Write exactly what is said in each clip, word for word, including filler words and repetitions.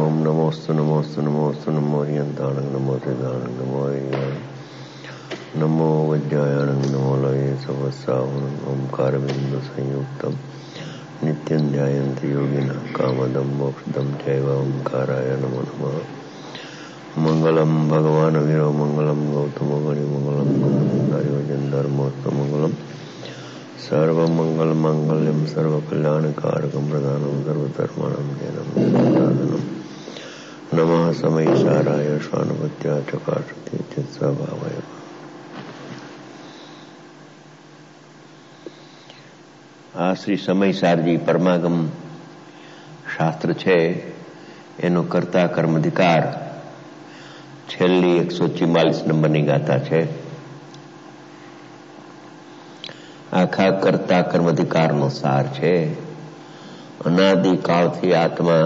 ओम नमोस्तु नमोस्तु नमोस्तु नमो यंताणं नमो सिद्धाणं नमो नमो वज्रायणं नमो लये सहस्रावणं ओंकार बिंदु संयुक्तं नित्यं ध्यायन्ति योगिनः कामदं मोक्षदं चैव ओंकाराय नमो नमः। मंगलम भगवान वीरो मंगलम गौतमो गणि मंगलम मंगलम धर्मोत्तम मंगलम सर्व मंगल मंगल्यम सर्व कल्याणकारकम प्रधानम सर्वधर्माणं साधनम नमः समय साराय स्वानुभत्या चकाशति चित्स्वभावय। આ શ્રી સમયસારજી પરમાગમ શાસ્ત્ર છે એનો કર્તા કર્માધિકાર છેલ્લી એકસો ચુમ્માલીસ નંબરની ગાથા છે. આખા કર્તા કર્માધિકારનો સાર છે. અનાદિકાળથી આત્મા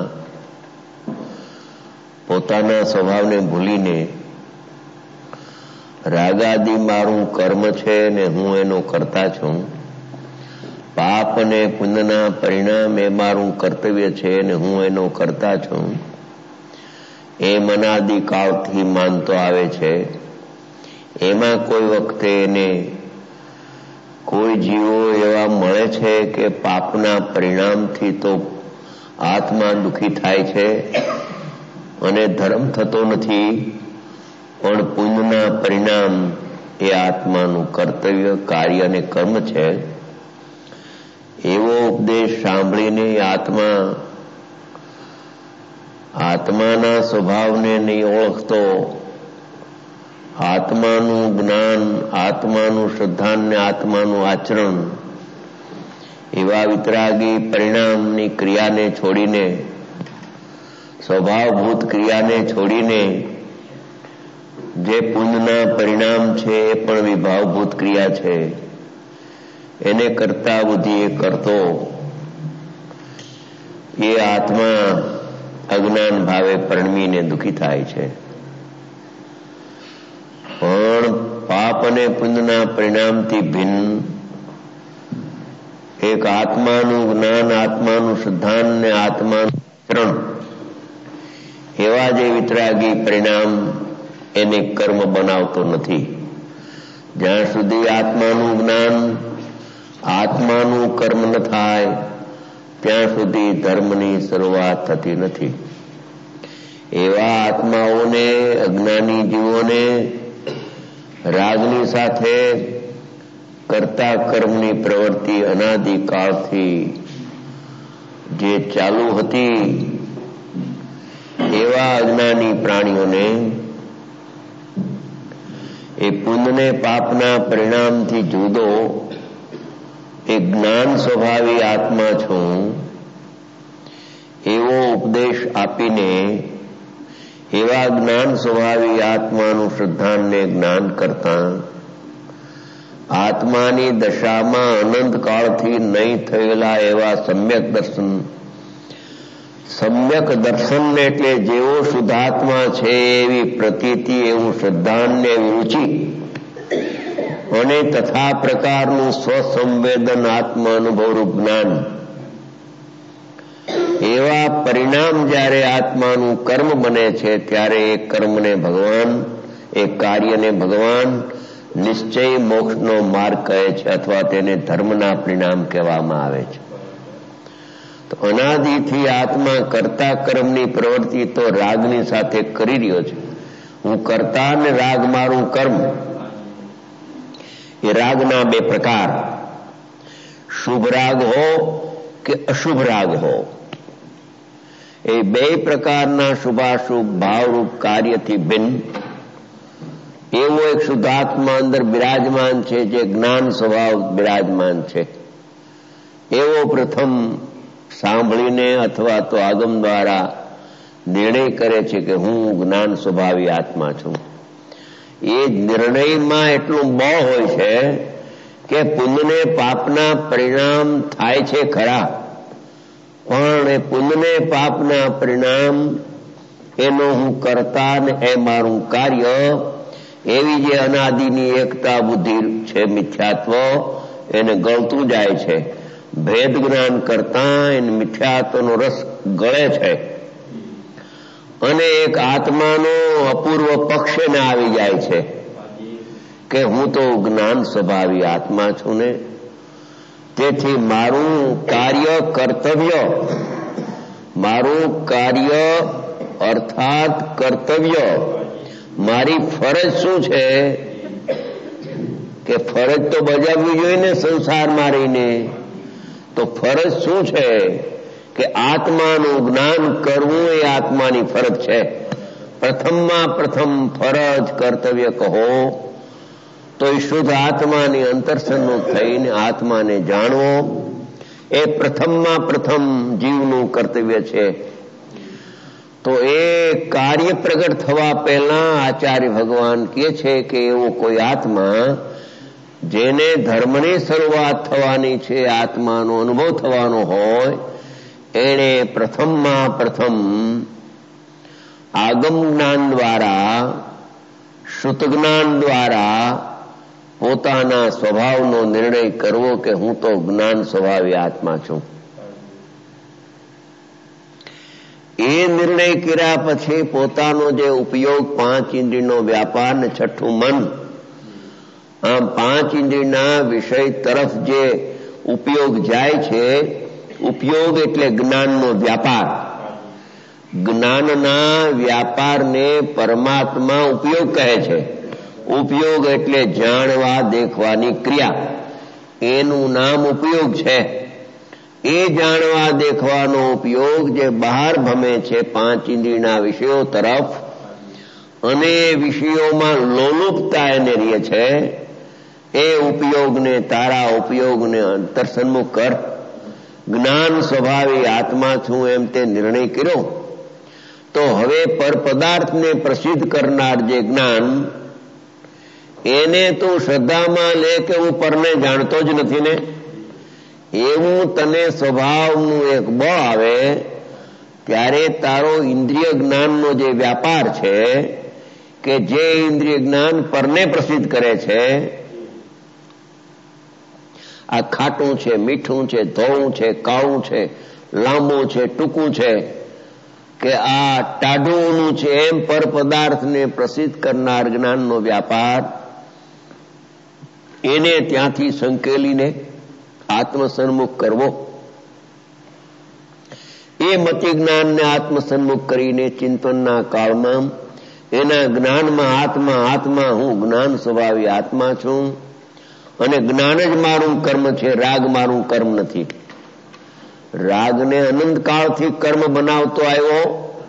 પોતાના સ્વભાવને ભૂલીને રાગાદિ મારું કર્મ છે ને હું એનો કરતા છું, પાપ અને પુણ્યના પરિણામ એ મારું કર્તવ્ય છે ને હું એનો કરતા છું, એમ અનાદિકાળથી માનતો આવે છે. એમાં કોઈ વખતે એને કોઈ જીવો એવા મળે છે કે પાપના પરિણામથી તો આત્મા દુઃખી થાય છે અને ધર્મ થતો નથી, પણ પુણ્યના પરિણામ એ આત્માનું કર્તવ્ય કાર્ય અને કર્મ છે. એવો ઉપદેશ સાંભળીને આત્મા આત્માના સ્વભાવને નહીં ઓળખતો, આત્માનું જ્ઞાન, આત્માનું શ્રદ્ધાન ને આત્માનું આચરણ, એવા વિતરાગી પરિણામની ક્રિયાને છોડીને, સ્વભાવભૂત ક્રિયાને છોડીને, જે પુણ્યના પરિણામ છે એ પણ વિભાવભૂત ક્રિયા છે, એને કરતા બુદ્ધિ એ કરતો, એ આત્મા અજ્ઞાન ભાવે પરણમીને દુઃખી થાય છે. પણ પાપ અને પુણ્યના પરિણામથી ભિન્ન એક આત્માનું જ્ઞાન, આત્માનું શ્રદ્ધાન ને આત્માનું આચરણ, એવા જે વિતરાગી પરિણામ એને કર્મ બનાવતો નથી. જ્યાં સુધી આત્માનું જ્ઞાન, આત્માનું કર્મ ન થાય ત્યાં સુધી ધર્મની શરૂઆત થતી નથી. એવા આત્માઓને, અજ્ઞાની જીવોને રાગની સાથે કરતા કર્મની પ્રવૃત્તિ અનાદિકાળથી જે ચાલુ હતી, એવા અજ્ઞાની પ્રાણીઓને એ પુણ્યને પાપના પરિણામથી જુદો એ જ્ઞાન સ્વભાવી આત્મા છું એવો ઉપદેશ આપીને એવા જ્ઞાન સ્વભાવી આત્માનું શ્રદ્ધાનને જ્ઞાન કરતા આત્માની દશામાં અનંતકાળથી નહીં થયેલા એવા સમ્યક દર્શન, સમ્યક દર્શન એટલે જેવો શુદ્ધાત્મા છે એવી પ્રતીતિ, એવું શ્રદ્ધાનને રુચિ અને તથા પ્રકારનું સ્વસંવેદન આત્માનુભવરૂપ જ્ઞાન, એવા પરિણામ જ્યારે આત્માનું કર્મ બને છે ત્યારે એ કર્મને ભગવાન, એ કાર્યને ભગવાન નિશ્ચય મોક્ષનો માર્ગ કહે છે, અથવા તેને ધર્મના પરિણામ કહેવામાં આવે છે. તો અનાદિથી આત્મા કરતા કર્મની પ્રવૃત્તિ તો રાગની સાથે કરી રહ્યો છે. હું કરતા ને રાગ મારું કર્મ, એ રાગના બે પ્રકાર, શુભ રાગ હો કે અશુભ રાગ હો, એ બે પ્રકારના શુભાશુભ ભાવરૂપ કાર્યથી ભિન્ન એવો એક શુદ્ધાત્મા અંદર બિરાજમાન છે, જે જ્ઞાન સ્વભાવ બિરાજમાન છે. એવો પ્રથમ સાંભળીને અથવા તો આગમ દ્વારા નિર્ણય કરે છે કે હું જ્ઞાન સ્વભાવી આત્મા છું. એ નિર્ણયમાં એટલું બળ હોય છે કે પુણ્યને પાપના પરિણામ થાય છે ખરા, પણ એ પુણ્યને પાપના પરિણામ એનો હું કરતા ને એ મારું કાર્ય, એવી જે અનાદિની એકતા બુદ્ધિ છે, મિથ્યાત્વ, એને ગળતું જાય છે. ભેદ જ્ઞાન કરતા એને મિથ્યાત્વનો રસ ગળે છે અને એક આત્માનો અપૂર્વ પક્ષ એને આવી જાય છે કે હું તો જ્ઞાન સ્વભાવી આત્મા છું ને, તેથી મારું કાર્ય કર્તવ્ય, મારું કાર્ય અર્થાત કર્તવ્ય, મારી ફરજ શું છે કે ફરજ તો બજાવવી જોઈએ ને સંસારમાં રહીને. તો ફરજ શું છે કે આત્માનું જ્ઞાન કરવું એ આત્માની ફરજ છે. પ્રથમમાં પ્રથમ ફરજ કર્તવ્ય કહો તો એ શુદ્ધ આત્માની અંતરસન્મુખ થઈને આત્માને જાણવો એ પ્રથમમાં પ્રથમ જીવનું કર્તવ્ય છે. તો એ કાર્ય પ્રગટ થવા પહેલા આચાર્ય ભગવાન કહે છે કે એવો કોઈ આત્મા જેને ધર્મની શરૂઆત થવાની છે, આત્માનો અનુભવ થવાનો હોય, એણે પ્રથમમાં પ્રથમ આગમ જ્ઞાન દ્વારા, શ્રુત જ્ઞાન દ્વારા પોતાના સ્વભાવનો નિર્ણય કરવો કે હું તો જ્ઞાન સ્વભાવી આત્મા છું. એ નિર્ણય કર્યા પછી પોતાનો જે ઉપયોગ પાંચ ઇન્દ્રિયનો વ્યાપાર ને છઠ્ઠું મન, આમ પાંચ ઇન્દ્રિયના વિષય તરફ જે ઉપયોગ જાય છે, ઉપયોગ એટલે જ્ઞાનનો વ્યાપાર. જ્ઞાનના વ્યાપારને પરમાત્મા ઉપયોગ કહે છે. ઉપયોગ એટલે જાણવા દેખવાની ક્રિયા, એનું નામ ઉપયોગ છે. એ જાણવા દેખવાનો ઉપયોગ જે બહાર ભમે છે પાંચ ઇન્દ્રિયના વિષયો તરફ, અને વિષયોમાં લોલુપતા એને રહે છે, એ ઉપયોગને, તારા ઉપયોગને અંતરસન્મુખ કર. જ્ઞાન સ્વભાવી આત્મા છું એમ તે નિર્ણય કર્યો તો હવે પર પદાર્થને પ્રસિદ્ધ કરનાર જે જ્ઞાન, એને તું શ્રદ્ધામાં લે કે હું પરને જાણતો જ નથી ને, એવું તને સ્વભાવનું એક બળ આવે ત્યારે તારો ઇન્દ્રિય જ્ઞાનનો જે વ્યાપાર છે કે જે ઇન્દ્રિય જ્ઞાન પરને પ્રસિદ્ધ કરે છે, આ ખાટું છે, મીઠું છે, ધોળું છે, કાળું છે, લાંબુ છે, ટૂંકું છે, કે આ ટાઢુંનું છે, એમ પર પદાર્થને પ્રસિદ્ધ કરનાર જ્ઞાનનો વ્યાપાર, એને ત્યાંથી સંકેલીને આત્મસન્મુખ કરવો. એ મતિ જ્ઞાનને આત્મસન્મુખ કરીને ચિંતનના કાળમાં એના જ્ઞાનમાં આત્મા આત્મા હું જ્ઞાન સ્વભાવી આત્મા છું અને જ્ઞાન જ મારું કર્મ છે, રાગ મારું કર્મ નથી. રાગને અનંતકાળથી કર્મ બનાવતો આવ્યો,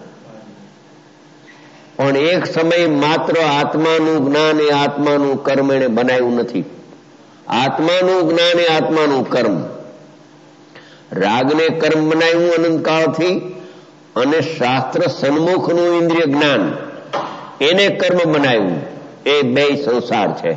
પણ એક સમય માત્ર આત્માનું જ્ઞાન એ આત્માનું કર્મ એને બનાવ્યું નથી. આત્માનું જ્ઞાન એ આત્માનું કર્મ. રાગને કર્મ બનાવ્યું અનંતકાળથી, અને શાસ્ત્ર સન્મુખનું ઇન્દ્રિય જ્ઞાન એને કર્મ બનાવ્યું. એ બે સંસાર છે.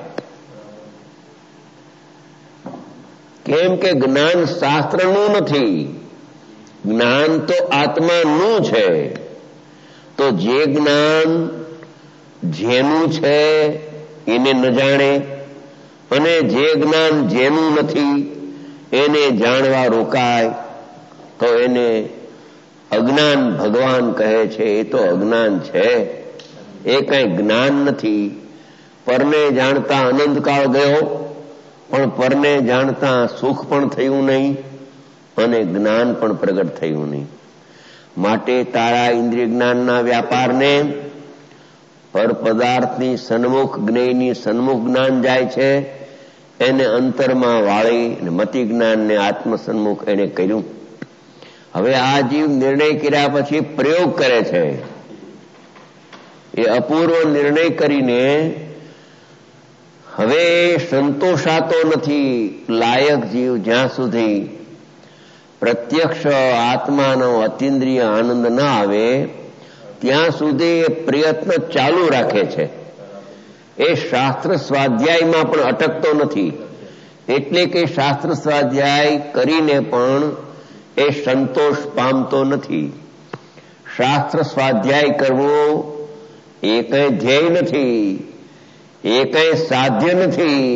કેમ કે જ્ઞાન શાસ્ત્રનું નથી, જ્ઞાન તો આત્માનું છે. તો જે જ્ઞાન જેનું છે એને ન જાણે, અને જે જ્ઞાન જેનું નથી એને જાણવા રોકાય તો એને અજ્ઞાન ભગવાન કહે છે. એ તો અજ્ઞાન છે, એ કઈ જ્ઞાન નથી. પરને જાણતા અનંતકાળ ગયો, પણ પરને જાણતા સુખ પણ થયું નહીં અને જ્ઞાન પણ પ્રગટ થયું નહીં. માટે તારા ઇન્દ્રિય જ્ઞાનના વ્યાપારને પર પદાર્થની સન્મુખ, જ્ઞેયની સન્મુખ જ્ઞાન જાય છે, એને અંતરમાં વાળી મતિ જ્ઞાનને આત્મસન્મુખ એને કર્યું. હવે આ જીવ નિર્ણય કર્યા પછી પ્રયોગ કરે છે. એ અપૂર્વ નિર્ણય કરીને હવે સંતોષાતો નથી. લાયક જીવ જ્યાં સુધી પ્રત્યક્ષ આત્માનો અતિન્દ્રિય આનંદ ન આવે ત્યાં સુધી એ પ્રયત્ન ચાલુ રાખે છે. એ શાસ્ત્ર સ્વાધ્યાયમાં પણ અટકતો નથી. એટલે કે શાસ્ત્ર સ્વાધ્યાય કરીને પણ એ સંતોષ પામતો નથી. શાસ્ત્ર સ્વાધ્યાય કરવો એ કઈ ધ્યેય નથી, એ કઈ સાધ્ય નથી.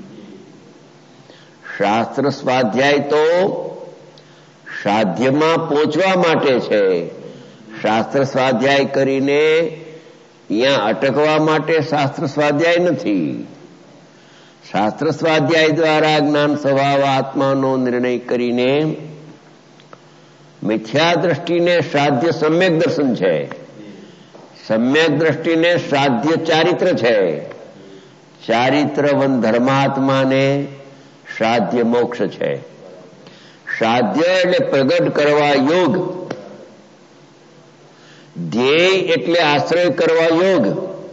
શાસ્ત્ર સ્વાધ્યાય તો સાધ્યમાં પહોંચવા માટે છે. શાસ્ત્ર સ્વાધ્યાય કરીને અહીંયા અટકવા માટે શાસ્ત્ર સ્વાધ્યાય નથી. શાસ્ત્ર સ્વાધ્યાય દ્વારા જ્ઞાન સ્વભાવ આત્માનો નિર્ણય કરીને મિથ્યા દ્રષ્ટિને સાધ્ય સમ્યક દર્શન છે, સમ્યક દ્રષ્ટિને સાધ્ય ચારિત્ર છે, ચારિત્રવન ધર્માત્માને સાધ્ય મોક્ષ છે. સાધ્ય એટલે પ્રગટ કરવા યોગ, ધ્યેય એટલે આશ્રય કરવા યોગ.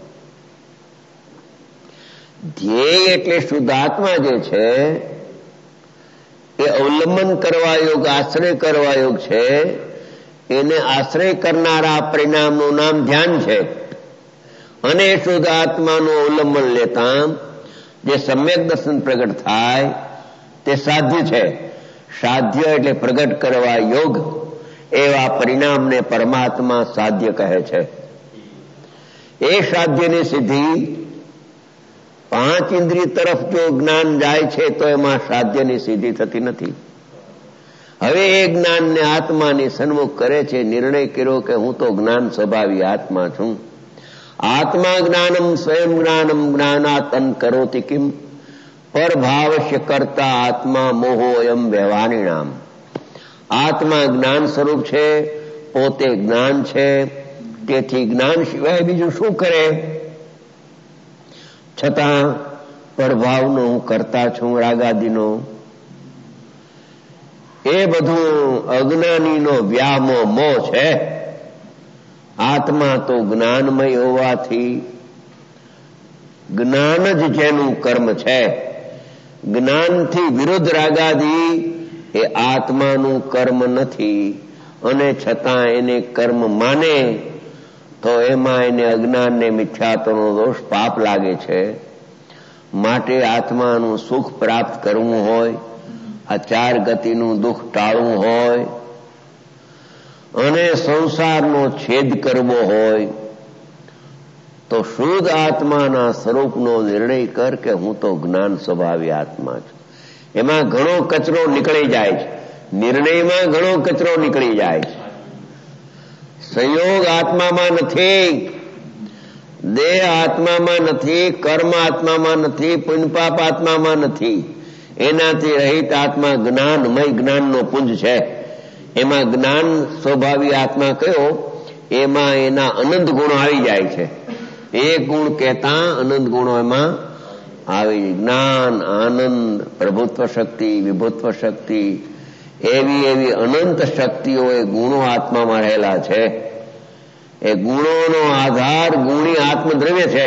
ધ્યેય એટલે શુદ્ધાત્મા જે છે એ અવલંબન કરવા યોગ, આશ્રય કરવા યોગ છે. એને આશ્રય કરનારા પરિણામનું નામ ધ્યાન છે. અને શુદ્ધાત્માનું અવલંબન લેતા જે સમ્યક દર્શન પ્રગટ થાય તે સાધ્ય છે. સાધ્ય એટલે પ્રગટ કરવા યોગ, એવા પરિણામને પરમાત્મા સાધ્ય કહે છે. એ સાધ્યની સિદ્ધિ પાંચ ઇન્દ્રિય તરફ જો જ્ઞાન જાય છે તો એમાં સાધ્યની સિદ્ધિ થતી નથી. હવે એ જ્ઞાનને આત્માની સન્મુખ કરે છે. નિર્ણય કર્યો કે હું તો જ્ઞાન સ્વભાવી આત્મા છું. આત્મા જ્ઞાનમ સ્વયં જ્ઞાનમ જ્ઞાનાતન કરોતિ કિમ પરભાવશ્ય કરતા આત્મા મોહોયમ વ્યવહારિણામ. આત્મા જ્ઞાન સ્વરૂપ છે, પોતે જ્ઞાન છે. તેથી જ્ઞાન સિવાય બીજું શું કરે? છતાં પરભાવનો હું કરતા છું, રાગાદીનો. એ બધું અજ્ઞાનીનો વ્યામો મોહ છે. આત્મા તો જ્ઞાનમય હોવાથી જ્ઞાન જ જેનું કર્મ છે. જ્ઞાનથી વિરુદ્ધ રાગાદી એ આત્માનું કર્મ નથી. અને છતાં એને કર્મ માને તો એમાં એને અજ્ઞાનને મિથ્યાત્વનો દોષ પાપ લાગે છે. માટે આત્માનું સુખ પ્રાપ્ત કરવું હોય, આ ચાર ગતિનું દુઃખ ટાળવું હોય અને સંસારનો છેદ કરવો હોય તો શુદ્ધ આત્માના સ્વરૂપનો નિર્ણય કર કે હું તો જ્ઞાન સ્વભાવી આત્મા છું. એમાં ઘણો કચરો નીકળી જાય છે. નિર્ણયમાં ઘણો કચરો નીકળી જાય છે. સંયોગ આત્મામાં નથી, દેહ આત્મામાં નથી, કર્મ આત્મામાં નથી, પુણ્યપાપ આત્મામાં નથી. એનાથી રહિત આત્મા જ્ઞાનમય જ્ઞાનનો પુંજ છે. એમાં જ્ઞાન સ્વભાવી આત્મા કયો? એમાં એના અનંત ગુણો આવી જાય છે. એક ગુણ કહેતા અનંત ગુણો એમાં આવી. જ્ઞાન, આનંદ, પ્રભુત્વ શક્તિ, વિભુત્વ શક્તિ, એવી એવી અનંત શક્તિઓ એ ગુણો આત્મામાં રહેલા છે. એ ગુણોનો આધાર ગુણી આત્મદ્રવ્ય છે.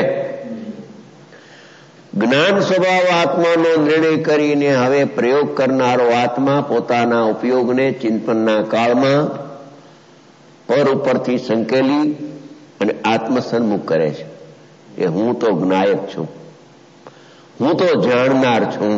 જ્ઞાન સ્વભાવ આત્માનો નિર્ણય કરીને હવે પ્રયોગ કરનારો આત્મા પોતાના ઉપયોગને ચિંતનના કાળમાં પર ઉપરથી સંકેલી અને આત્મસન્મુખ કરે છે કે હું તો જ્ઞાયક છું, હું તો જાણનાર છું.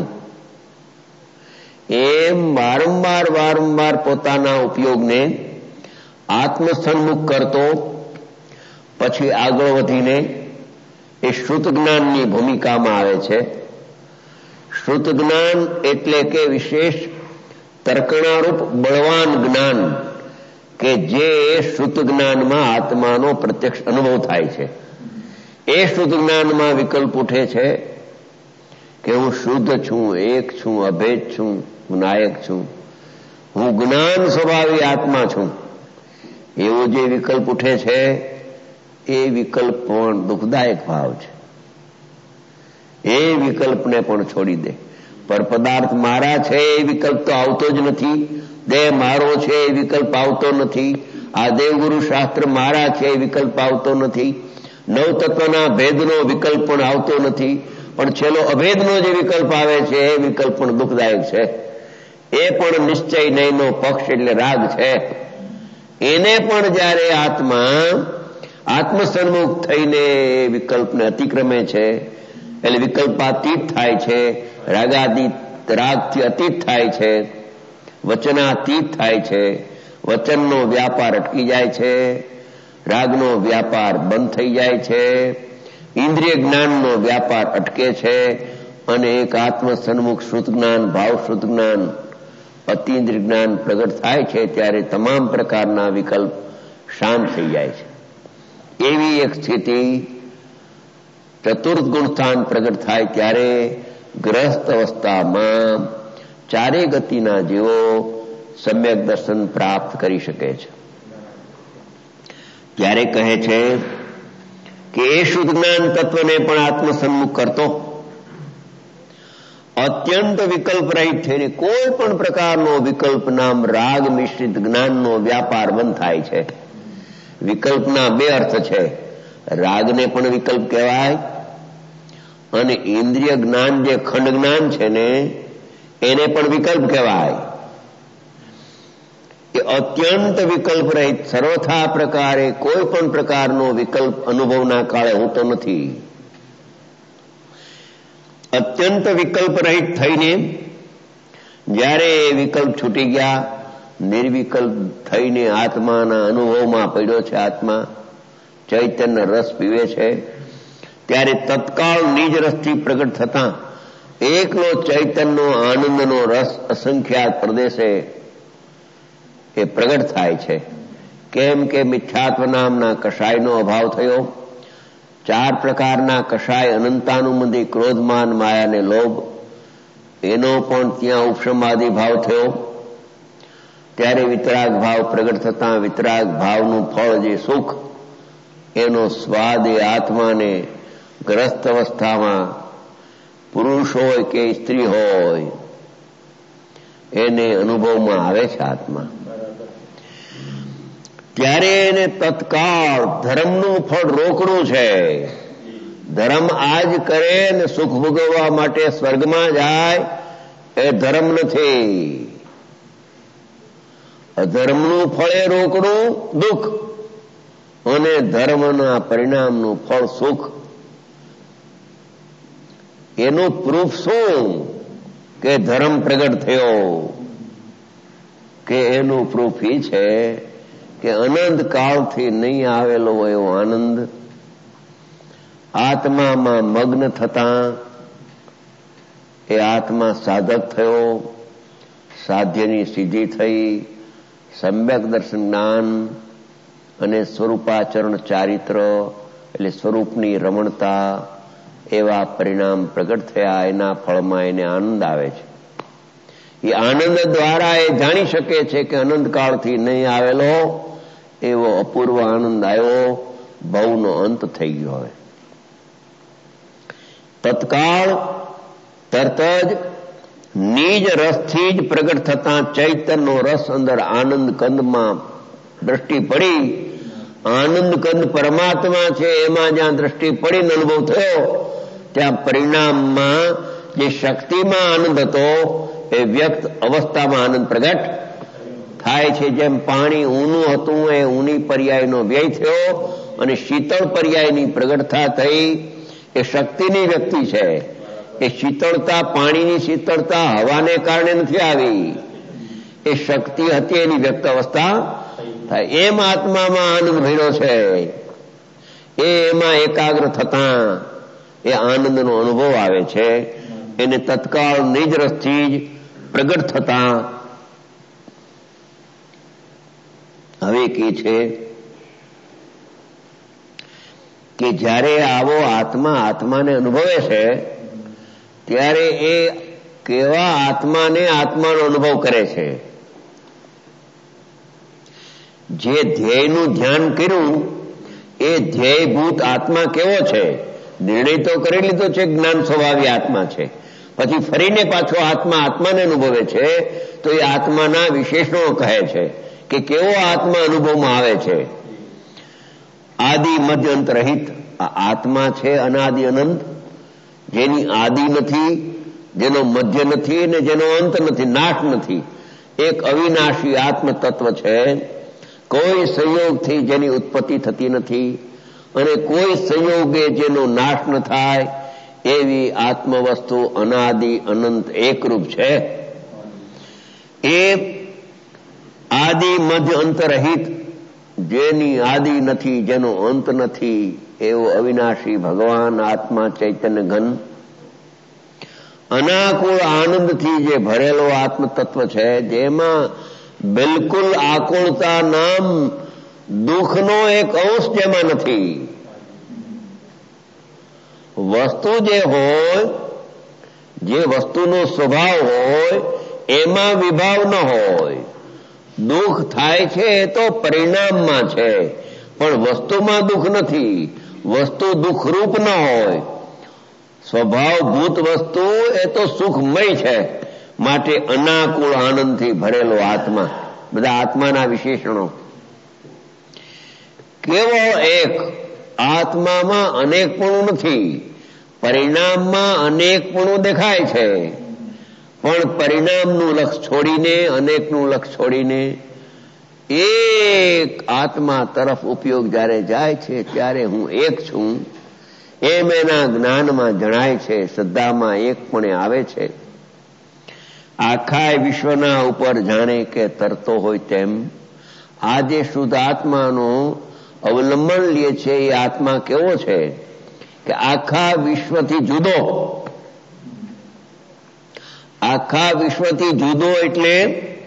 એમ વારંવાર વારંવાર પોતાના ઉપયોગને આત્મસન્મુખ કરતો પછી આગળ વધીને એ શ્રુત જ્ઞાનની ભૂમિકામાં આવે છે. શ્રુત જ્ઞાન એટલે કે વિશેષ તર્કણારૂપ બળવાન જ્ઞાન કે જે શ્રુત જ્ઞાનમાં આત્માનો પ્રત્યક્ષ અનુભવ થાય છે. એ શ્રુત જ્ઞાનમાં વિકલ્પ ઉઠે છે કે હું શુદ્ધ છું, એક છું, અભેદ છું, નાયક છું, હું જ્ઞાન સ્વભાવી આત્મા છું. એવો જે વિકલ્પ ઉઠે છે એ વિકલ્પ પણ દુઃખદાયક ભાવ છે. એ વિકલ્પને પણ છોડી દે. પર પદાર્થ મારા છે એ વિકલ્પ તો આવતો જ નથી. દેહ મારો છે એ વિકલ્પ આવતો નથી. આ દેવગુરુ શાસ્ત્ર મારા છે એ વિકલ્પ આવતો નથી. નવ તત્વના ભેદનો વિકલ્પ પણ આવતો નથી. પણ છેલ્લો અભેદનો જે વિકલ્પ આવે છે એ વિકલ્પ પણ દુઃખદાયક છે. એ પણ નિશ્ચય નયનો પક્ષ એટલે રાગ છે. એને પણ જ્યારે આત્મા આત્મસન્મુખ થઈને વિકલ્પને અતિક્રમે છે, એટલે વિકલ્પાતીત થાય છે, રાગાદીત રાગથી અતીત થાય છે, વચનાતીત થાય છે. વચનનો વ્યાપાર અટકી જાય છે, રાગનો વ્યાપાર બંધ થઈ જાય છે, ઇન્દ્રિય જ્ઞાનનો વ્યાપાર અટકે છે અને એક આત્મસન્મુખ શ્રુત જ્ઞાન, ભાવ શ્રુત જ્ઞાન, અતિન્દ્રિય જ્ઞાન પ્રગટ થાય છે ત્યારે તમામ પ્રકારના વિકલ્પ શાંત થઈ જાય છે. એવી એક સ્થિતિ ચતુર્થ ગુણ સ્થાન પ્રગટ થાય ત્યારે ગ્રસ્ત અવસ્થામાં ચારે ગતિના જીવો સમ્યક દર્શન પ્રાપ્ત કરી શકે છે. ત્યારે કહે છે કે એ શુદ્ધ જ્ઞાન તત્વને પણ આત્મસન્મુખ કરતો અત્યંત વિકલ્પ રહિત થઈને કોઈ પણ પ્રકારનો વિકલ્પ નામ રાગ મિશ્રિત જ્ઞાનનો વ્યાપાર બંધ થાય છે. વિકલ્પના બે અર્થ છે. રાગને પણ વિકલ્પ કહેવાય અને ઇન્દ્રિય જ્ઞાન જે ખંડ જ્ઞાન છે ને એને પણ વિકલ્પ કહેવાય. એ અત્યંત વિકલ્પ રહિત સર્વથા પ્રકારે કોઈ પણ પ્રકારનો વિકલ્પ અનુભવના કાળે હોતો નથી. અત્યંત વિકલ્પ રહિત થઈને જ્યારે એ વિકલ્પ છૂટી ગયા, નિર્વિકલ્પ થઈને આત્માના અનુભવમાં પડ્યો છે, આત્મા ચૈતન્ય રસ પીવે છે, ત્યારે તત્કાળ નિજ રસથી પ્રગટ થતા એકલો ચૈતન્યનો આનંદનો રસ અસંખ્યાત પ્રદેશે એ પ્રગટ થાય છે. કેમ કે મિથ્યાત્વ નામના કષાયનો અભાવ થયો. ચાર પ્રકારના કષાય અનંતાનુબંધી ક્રોધમાન માયા અને લોભ, એનો પણ ત્યાં ઉપશમાદિ ભાવ થયો. ત્યારે વિતરાગ ભાવ પ્રગટ થતા વિતરાગ ભાવનું ફળ જે સુખ, એનો સ્વાદ એ આત્માને ગ્રસ્ત અવસ્થામાં પુરુષ હોય કે સ્ત્રી હોય એને અનુભવમાં આવે છે. આત્મા ત્યારે એને તત્કાળ ધર્મનું ફળ રોકડું છે. ધર્મ આજ કરે ને સુખ ભોગવવા માટે સ્વર્ગમાં જાય એ ધર્મ નથી. અધર્મનું ફળ એ રોકડું દુઃખ અને ધર્મના પરિણામનું ફળ સુખ. એનું પ્રૂફ શું કે ધર્મ પ્રગટ થયો? કે એનું પ્રૂફ એ છે કે અનંત કાળથી નહીં આવેલો એવો આનંદ આત્મામાં મગ્ન થતા એ આત્મા સાધક થયો, સાધ્યની સિદ્ધિ થઈ, સમ્યક દર્શન જ્ઞાન અને સ્વરૂપાચરણ ચારિત્ર એટલે સ્વરૂપની રમણતા એવા પરિણામ પ્રગટ થયા. એના ફળમાં એને આનંદ આવે છે. એ આનંદ દ્વારા એ જાણી શકે છે કે અનંતકાળથી નહીં આવેલો એવો અપૂર્વ આનંદ આવ્યો, ભવનો અંત થઈ ગયો. હવે તત્કાળ તરત જ નિજ રસથી જ પ્રગટ થતા ચૈતન્યનો રસ અંદર આનંદ કંદમાં દ્રષ્ટિ પડી. આનંદ કંદ પરમાત્મા છે એમાં જ્યાં દ્રષ્ટિ પડીને અનુભવ થયો ત્યાં પરિણામમાં જે શક્તિમાં આનંદ હતો એ વ્યક્ત અવસ્થામાં આનંદ પ્રગટ થાય છે. જેમ પાણી ઊનું હતું એ ઊની પર્યાયનો વ્યય થયો અને શીતળ પર્યાયની પ્રગટતા થઈ. એ શક્તિની વ્યક્તિ છે. એ શીતળતા, પાણીની શીતળતા હવાને કારણે નથી આવી, એ શક્તિ હતી એની વ્યક્ત અવસ્થા થાય. એમ આત્મામાં આનંદ ભર્યો છે. એ એમાં એકાગ્ર થતા એ આનંદનો અનુભવ આવે છે. એને તત્કાળ નિજ રસથી જ પ્રગટ થતા હવે કે છે કે જ્યારે આવો આત્મા આત્માને અનુભવે છે ત્યારે એ કેવા આત્માને આત્માનો અનુભવ કરે છે? જે ધ્યેયનું ધ્યાન કર્યું એ ધ્યેયભૂત આત્મા કેવો છે? નિર્ણય તો કરી લીધો છે જ્ઞાન સ્વભાવી આત્મા છે, પછી ફરીને પાછો આત્મા આત્માને અનુભવે છે તો એ આત્માના વિશેષણો કહે છે કે કેવો આત્મા અનુભવમાં આવે છે. આદિ મધ્ય અંત રહિત આ આત્મા છે, અનાદિ અનંત, જેની આદિ નથી, જેનો મધ્ય નથી ને જેનો અંત નથી, નાશ નથી. એક અવિનાશી આત્મ તત્વ છે. કોઈ સંયોગથી જેની ઉત્પત્તિ થતી નથી અને કોઈ સંયોગે જેનો નાશ ન થાય એવી આત્મવસ્તુ અનાદિ અનંત એકરૂપ છે. એ આદિ મધ્ય અંત રહિત, જેની આદિ નથી, જેનો અંત નથી એવો અવિનાશી ભગવાન આત્મા ચૈતન્ય ઘન અનાકુળ આનંદથી જે ભરેલો આત્મ તત્વ છે, જેમાં બિલકુલ આકુળતા નામ દુઃખનો એક અંશ જેમાં નથી. વસ્તુ જે હોય, જે વસ્તુનો સ્વભાવ હોય એમાં વિભાવ ન હોય. દુઃખ થાય છે એ તો પરિણામમાં છે, પણ વસ્તુમાં દુઃખ નથી. વસ્તુ દુઃખરૂપ ન હોય. સ્વભાવભૂત વસ્તુ એ તો સુખમય છે. માટે અનાકુળ આનંદથી ભરેલો આત્મા, બધા આત્માના વિશેષણો. કેવો એક, આત્મામાં અનેકપણું નથી. પરિણામમાં અનેકપણું દેખાય છે, પણ પરિણામનું લક્ષ છોડીને, અનેકનું લક્ષ છોડીને એક આત્મા તરફ ઉપયોગ જ્યારે જાય છે ત્યારે હું એક છું એમ એના જ્ઞાનમાં જણાય છે. શ્રદ્ધામાં એકપણે આવે છે. આખા વિશ્વના ઉપર જાણે કે તરતો હોય તેમ આ જે શુદ્ધ આત્માનો અવલંબન લે છે એ આત્મા કેવો છે કે આખા વિશ્વથી જુદો. આખા વિશ્વથી જુદો એટલે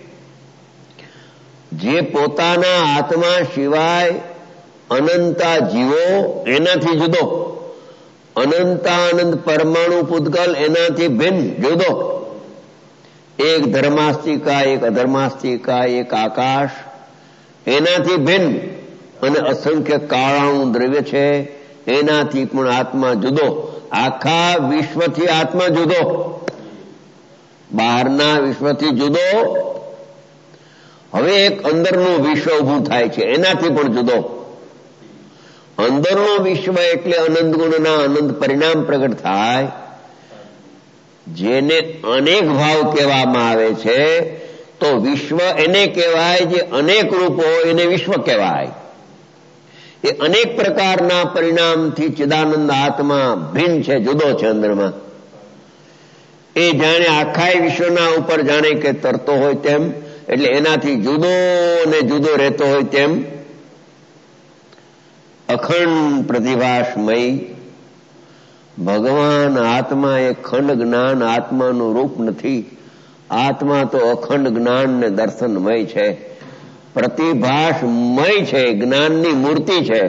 જે પોતાના આત્મા સિવાય અનંતા જીવો એનાથી જુદો. અનંતાનંદ પરમાણુ પૂતગલ એનાથી ભિન્ન જુદો. એક ધર્માસ્તિકા, એક અધર્માસ્તિકા, એક આકાશ એનાથી ભિન્ન, અને અસંખ્ય કાળાનું દ્રવ્ય છે એનાથી પણ આત્મા જુદો. આખા વિશ્વથી આત્મા જુદો, બહારના વિશ્વથી જુદો. હવે એક અંદરનું વિશ્વ ઊભું થાય છે એનાથી પણ જુદો. અંદરનું વિશ્વ એટલે અનંત ગુણના અનંત પરિણામ પ્રગટ થાય, જેને અનેક ભાવ કહેવામાં આવે છે. તો વિશ્વ એને કહેવાય જે અનેક રૂપ હોય એને વિશ્વ કહેવાય. એ અનેક પ્રકારના પરિણામથી ચિદાનંદ આત્મા ભિન્ન છે, જુદો છે અંદરમાં. એ જાણે આખા વિશ્વના ઉપર જાણે કે તરતો હોય તેમ, એટલે એનાથી જુદો ને જુદો રહેતો હોય તેમ અખંડ પ્રતિભાસમય ભગવાન આત્મા એ ખંડ જ્ઞાન આત્માનું રૂપ નથી. આત્મા તો અખંડ જ્ઞાન ને દર્શનમય છે, પ્રતિભાસમય છે, જ્ઞાનની મૂર્તિ છે.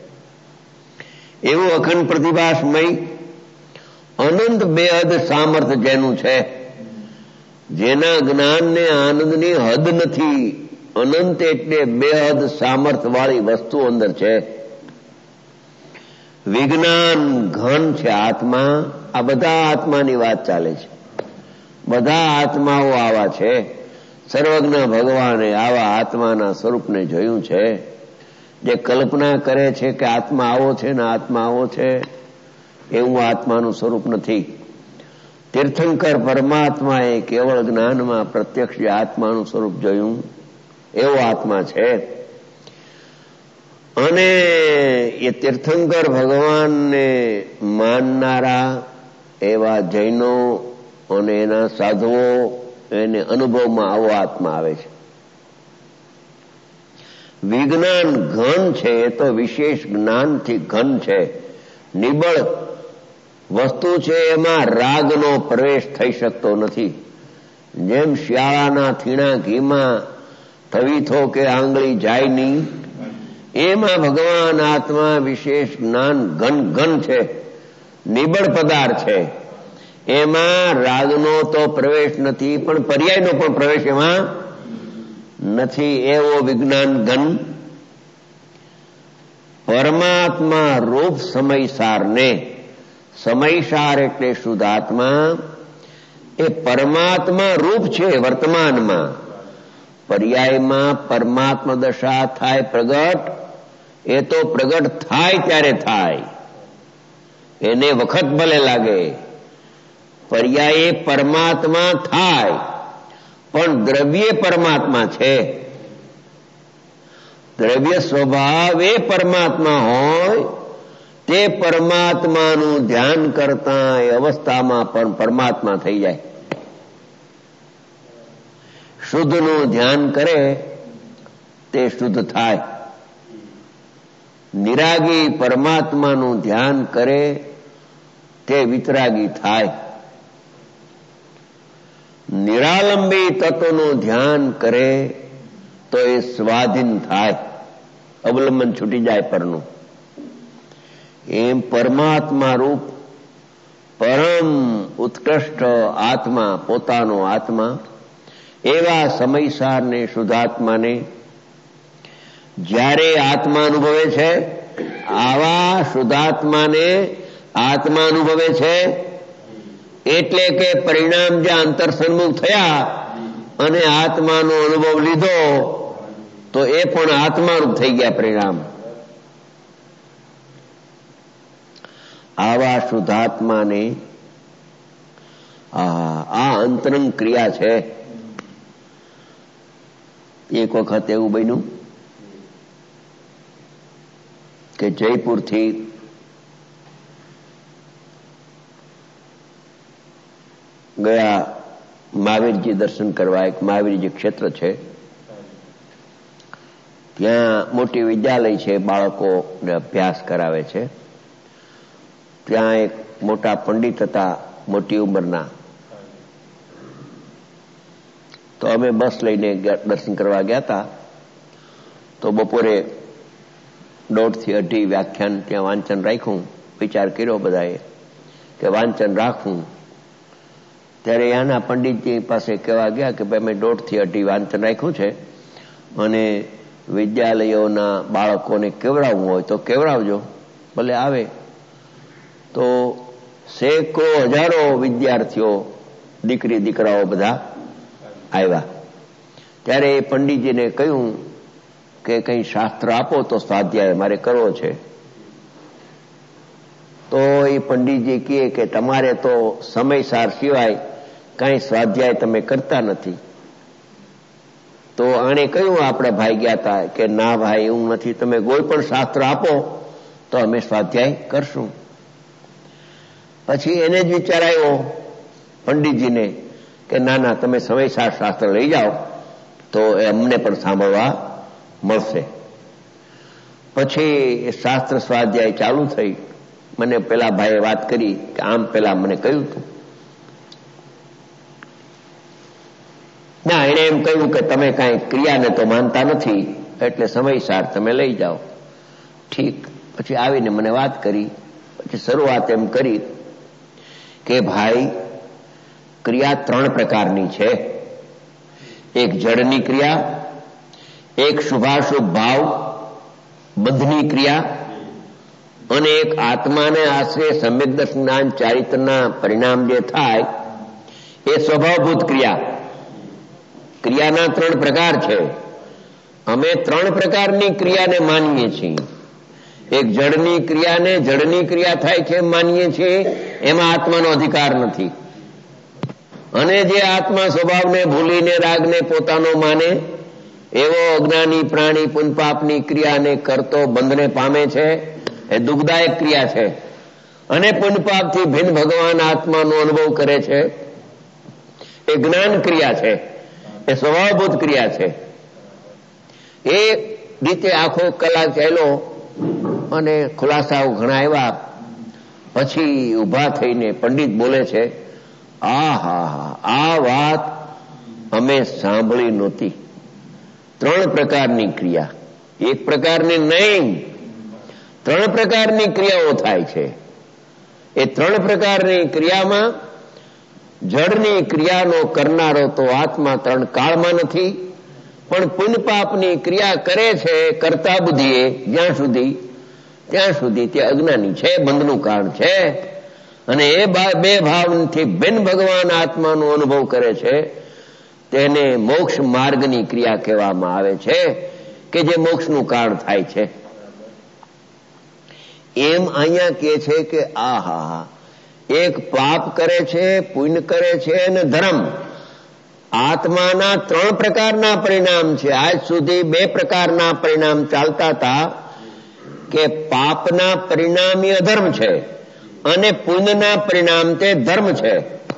એવું અખંડ પ્રતિભાસમય અનંત બેહદ સામર્થ્ય જેનું છે, જેના જ્ઞાનને આનંદની હદ નથી. અનંત એટલે બેહદ સામર્થ્ય વાળી વસ્તુ અંદર છે. વિજ્ઞાન ઘન છે આત્મા. આ બધા આત્માની વાત ચાલે છે. બધા આત્માઓ આવા છે. સર્વજ્ઞ ભગવાને આવા આત્માના સ્વરૂપને જોયું છે. જે કલ્પના કરે છે કે આત્મા આવો છે ને આત્મા આવો છે, એવું આત્માનું સ્વરૂપ નથી. તીર્થંકર પરમાત્માએ કેવળ જ્ઞાનમાં પ્રત્યક્ષ આત્માનું સ્વરૂપ જોયું, એવો આત્મા છે. અને એ તીર્થંકર ભગવાનને માનનારા એવા જૈનો અને એના સાધુઓ એને અનુભવમાં આવો આત્મા આવે છે. વિજ્ઞાન ઘન છે તો વિશેષ જ્ઞાનથી ઘન છે. નિબળ વસ્તુ છે એમાં રાગનો પ્રવેશ થઈ શકતો નથી. જેમ શિયાળાના થીણા ઘીમાં થવીથો કે આંગળી જાય નહીં, એમાં ભગવાન આત્મા વિશેષ જ્ઞાન ઘન ઘન છે, નિબળ પદાર્થ છે. એમાં રાગનો તો પ્રવેશ નથી, પણ પર્યાયનો પણ પ્રવેશ એમાં નથી. એવો વિજ્ઞાન ઘન પરમાત્મા રૂપ સમયસારને, સમયસાર એટલે શુદ્ધ આત્મા, એ પરમાત્મા રૂપ છે વર્તમાનમાં. પર્યાયમાં પરમાત્મા દશા થાય પ્રગટ, એ તો પ્રગટ થાય ત્યારે થાય, એને વખત ભલે લાગે. પર્યાયે પરમાત્મા થાય, પણ દ્રવ્ય પરમાત્મા છે. દ્રવ્ય સ્વભાવ એ પરમાત્મા હોય, તે પરમાત્માનું ધ્યાન કરતા એ અવસ્થામાં પણ પરમાત્મા થઈ જાય. શુદ્ધનું ધ્યાન કરે તે શુદ્ધ થાય. નિરાગી પરમાત્માનું ધ્યાન કરે તે વિતરાગી થાય. નિરાલંબી તત્વનું ધ્યાન કરે તો એ સ્વાધીન થાય. અવલંબન છૂટી જાય પરનું. એમ પરમાત્મા રૂપ પરમ ઉત્કૃષ્ટ આત્મા, પોતાનો આત્મા, એવા સમયસારને શુદ્ધાત્માને જ્યારે આત્મા અનુભવે છે, આવા શુદ્ધાત્માને આત્મા અનુભવે છે એટલે કે પરિણામ જ્યાં અંતર સન્મુખ થયા અને આત્માનો અનુભવ લીધો તો એ પણ આત્મારૂપ થઈ ગયા પરિણામ. આવા શુદ્ધાત્માને આ અંતરંગ ક્રિયા છે. એક વખત એવું બન્યું કે જયપુરથી ગયા મહાવીરજી દર્શન કરવા. એક મહાવીરજી ક્ષેત્ર છે, ત્યાં મોટી વિદ્યાલય છે, બાળકોને અભ્યાસ કરાવે છે. ત્યાં એક મોટા પંડિત હતા, મોટી ઉંમરના. તો અમે બસ લઈને દર્શન કરવા ગયા હતા. તો બપોરે દોઢથી અઢી વ્યાખ્યાન ત્યાં વાંચન રાખ્યું. વિચાર કર્યો બધાએ કે વાંચન રાખવું. ત્યારે ત્યાંના પંડિતજી પાસે કહેવા ગયા કે ભાઈ મેં દોઢથી અઢી વાંચન રાખ્યું છે અને વિદ્યાલયોના બાળકોને કેવડાવવું હોય તો કેવડાવજો, ભલે આવે. તો સેંકડો હજારો વિદ્યાર્થીઓ, દીકરી દીકરાઓ બધા આવ્યા. ત્યારે એ પંડિતજીને કહ્યું કે કંઈ શાસ્ત્ર આપો તો સ્વાધ્યાય મારે કરવો છે. તો એ પંડિતજી કહે કે તમારે તો સમયસાર સિવાય કાંઈ સ્વાધ્યાય તમે કરતા નથી. તો આણે કહ્યું, આપણા ભાઈ ગયા હતા કે ના ભાઈ એવું નથી, તમે કોઈ પણ શાસ્ત્ર આપો તો અમે સ્વાધ્યાય કરશું. પછી એને જ વિચાર આવ્યો પંડિતજીને કે ના ના તમે સમયસાર શાસ્ત્ર લઈ જાઓ તો એ અમને પણ સાંભળવા મળશે. પછી શાસ્ત્ર સ્વાધ્યાય ચાલુ થઈ. મને પેલા ભાઈએ વાત કરી કે આમ પેલા મને કહ્યું હતું. ના, એને એમ કહ્યું કે તમે કાંઈ ક્રિયાને તો માનતા નથી એટલે સમયસાર તમે લઈ જાઓ. ઠીક. પછી આવીને મને વાત કરી. પછી શરૂઆત એમ કરી કે ભાઈ ક્રિયા ત્રણ પ્રકારની છે. એક જડની ક્રિયા, એક શુભાશુભ ભાવ બંધની ક્રિયા અને એક આત્માને આશ્રય સમ્યક દર્શન જ્ઞાન ચારિત્રના પરિણામ જે થાય એ સ્વભાવભૂત ક્રિયા. ક્રિયાના ત્રણ પ્રકાર છે. અમે ત્રણ પ્રકારની ક્રિયાને માનીએ છીએ. એક જડની ક્રિયાને જડની ક્રિયા થાય છે માનીએ છીએ, એમાં આત્માનો અધિકાર નથી. અને જે આત્મા સ્વભાવને ભૂલીને રાગને પોતાનો માને એવો અજ્ઞાની પ્રાણી પુણ્યપાપની ક્રિયાને કરતો બંધને પામે છે, એ દુઃખદાયક ક્રિયા છે. અને પુણ્યપાપથી ભિન્ન ભગવાન આત્માનો અનુભવ કરે છે, એ જ્ઞાન ક્રિયા છે, એ સ્વભાવભૂત ક્રિયા છે. એ રીતે આખો કલાક ચાલ્યો અને ખુલાસાઓ ઘણા આવ્યા. પછી ઊભા થઈને પંડિત બોલે છે, આ હા હા આ વાત અમે સાંભળી નહોતી. ત્રણ પ્રકારની ક્રિયા, એક પ્રકારની નહીં, ત્રણ પ્રકારની ક્રિયાઓ થાય છે. એ ત્રણ પ્રકારની ક્રિયામાં જડની ક્રિયાનો કરનારો તો આત્મા ત્રણ કાળમાં નથી, પણ પુણ્યપાપની ક્રિયા કરે છે કરતા બુદ્ધિએ જ્યાં સુધી ત્યાં સુધી તે અજ્ઞાની છે, બંધનું કારણ છે. અને એ બે ભાવથી ભિન્ન ભગવાન આત્માનો અનુભવ કરે છે, તેને મોક્ષ માર્ગની ક્રિયા કહેવામાં આવે છે, કે જે મોક્ષનું કારણ થાય છે. એમ અહીંયા કહે છે કે આ હા હા એક પાપ કરે છે, પુણ્ય કરે છે અને ધર્મ, આત્માના ત્રણ પ્રકારના પરિણામ છે. આજ સુધી બે પ્રકારના પરિણામ ચાલતા હતા કે પાપના પરિણામ એ અધર્મ છે અને પુણ્યના પરિણામ તે ધર્મ છે.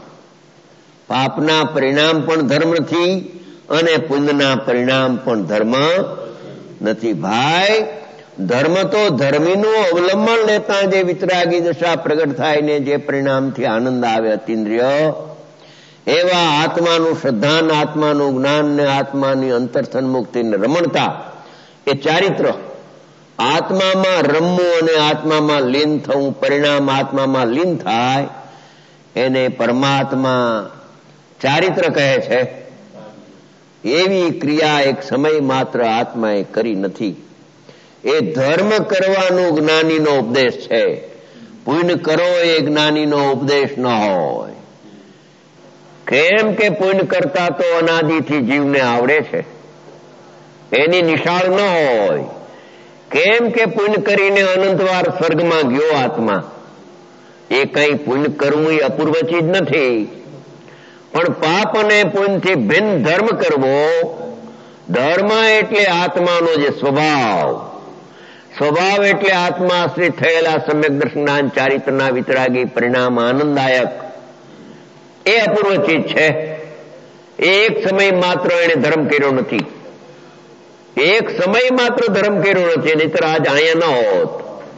પાપના પરિણામ પણ ધર્મ નથી અને પુણ્યના પરિણામ પણ ધર્મ નથી. ભાઈ, ધર્મ તો ધર્મીનું અવલંબન લેતા જે વિતરાગી દશા પ્રગટ થાય ને જે પરિણામથી આનંદ આવે અતિન્દ્રિય, એવા આત્માનું શ્રદ્ધાન, આત્માનું જ્ઞાન ને આત્માની અંતર સન્મુક્તિને રમણતા, એ ચારિત્ર આત્મામાં રમવું અને આત્મામાં લીન થવું, પરિણામ આત્મામાં લીન થાય, એને પરમાત્મા ચારિત્ર કહે છે. એવી ક્રિયા એક સમય માત્ર આત્માએ કરી નથી. એ ધર્મ કરવાનું જ્ઞાનીનો ઉપદેશ છે. પુણ્ય કરો એ જ્ઞાનીનો ઉપદેશ ન હોય. કેમ કે પુણ્ય કરતા તો અનાદિથી જીવને આવડે છે, એની નિશાળ ન હોય. કેમ કે પુણ્ય કરીને અનંતવાર સ્વર્ગમાં ગયો આત્મા. એ કઈ પુણ્ય કરવું એ અપૂર્વ ચીજ નથી, પણ પાપ અને પુણ્યથી ભિન્ન ધર્મ કરવો. ધર્મ એટલે આત્માનો જે સ્વભાવ, સ્વભાવ એટલે આત્મા આશ્રિત થયેલા સમ્યક દર્શન જ્ઞાન ચારિત્રના વિતરાગી પરિણામ આનંદદાયક, એ અપૂર્વ ચીજ છે. એ એક સમય માત્ર એને ધર્મ કર્યો નથી. એક સમય માત્ર ધર્મ કર્યો નથી, નહીતર આજ અહીંયા ન હોત.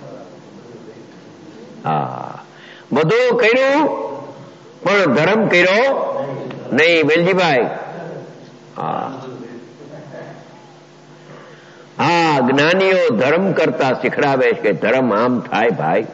હા, બધું કર્યું પણ ધર્મ કર્યો નહીં. વેલજીભાઈ, હા હા જ્ઞાનીઓ ધર્મ કરતા શીખડાવે છે કે ધર્મ આમ થાય ભાઈ.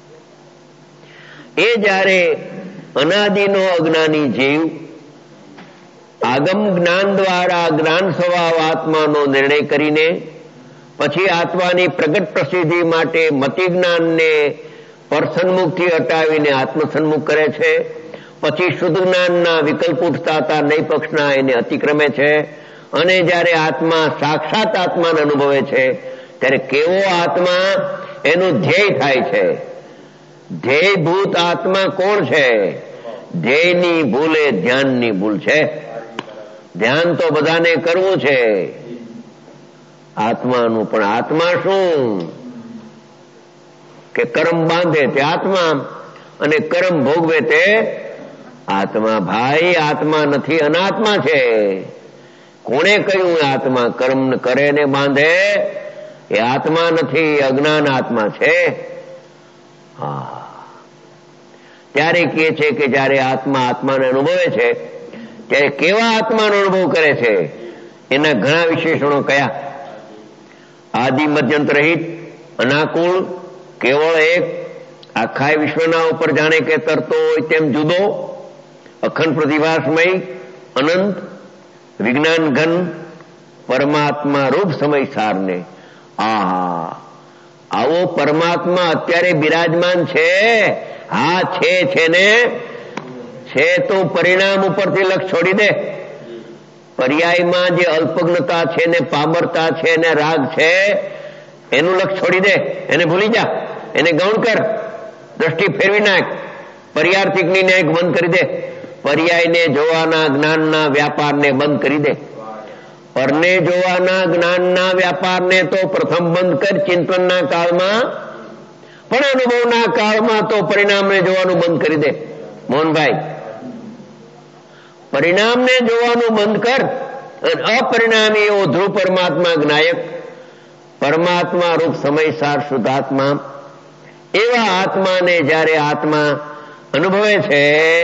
એ જ્યારે અનાદિનો અજ્ઞાની જીવ આગમ જ્ઞાન દ્વારા જ્ઞાન સ્વભાવ આત્માનો નિર્ણય કરીને પછી આત્માની પ્રગટ પ્રસિદ્ધિ માટે મતિ જ્ઞાનને પરસન્મુખથી હટાવીને આત્મસન્મુખ કરે છે. પછી શુદ્ધ જ્ઞાનના વિકલ્પ ઉઠતા હતા નય પક્ષના, એને અતિક્રમે છે. અને જ્યારે આત્મા સાક્ષાત આત્માને અનુભવે છે ત્યારે કેવો આત્મા એનું ધ્યેય થાય છે. ધ્યેયભૂત આત્મા કોણ છે? ધ્યેયની ભૂલ એ ધ્યાનની ભૂલ છે. ધ્યાન તો બધાને કરવું છે આત્માનું, પણ આત્મા શું? કે કર્મ બાંધે તે આત્મા અને કર્મ ભોગવે તે આત્મા. ભાઈ આત્મા નથી, અનાત્મા છે. કોણે કહ્યું આત્મા કર્મ કરે ને બાંધે? એ આત્મા નથી, અજ્ઞાન આત્મા છે. હા, ત્યારે કહે છે કે જ્યારે આત્મા આત્માને અનુભવે છે ત્યારે કેવા આત્માનો અનુભવ કરે છે? એના ઘણા વિશેષણો કયા? આદિ મધ્યંત રહિત, અનાકુળ, કેવળ એક, આખા વિશ્વના ઉપર જાણે કે તરતો હોય તેમ જુદો, અખંડ પ્રતિભાસમય, અનંત, વિજ્ઞાન ઘન, પરમાત્મા રૂપ સમય સારને. આ આવો પરમાત્મા અત્યારે બિરાજમાન છે. હા છે, છે ને છે તો પરિણામ ઉપરથી લક્ષ છોડી દે. પર્યાયમાં જે અલ્પજ્ઞતા છે ને પામરતા છે ને રાગ છે એનું લક્ષ છોડી દે, એને ભૂલી જા, એને ગૌણ કર, દ્રષ્ટિ ફેરવી નાખ, પર્યાર્થિકની ન્યાય બંધ કરી દે, પર્યાયને જોવાના જ્ઞાનના વ્યાપારને બંધ કરી દે. પરને જોવાના જ્ઞાનના વ્યાપારને તો પ્રથમ બંધ કર ચિંતનના કાળમાં, પણ અનુભવના કાળમાં તો પરિણામને જોવાનું બંધ કરી દે. મોહનભાઈ, પરિણામને જોવાનું બંધ કર. અપરિણામી એવો ધ્રુવ પરમાત્મા જ્ઞાયક, પરમાત્મા રૂપ સમયસાર શુદ્ધાત્મા, એવા આત્માને જ્યારે આત્મા અનુભવે છે,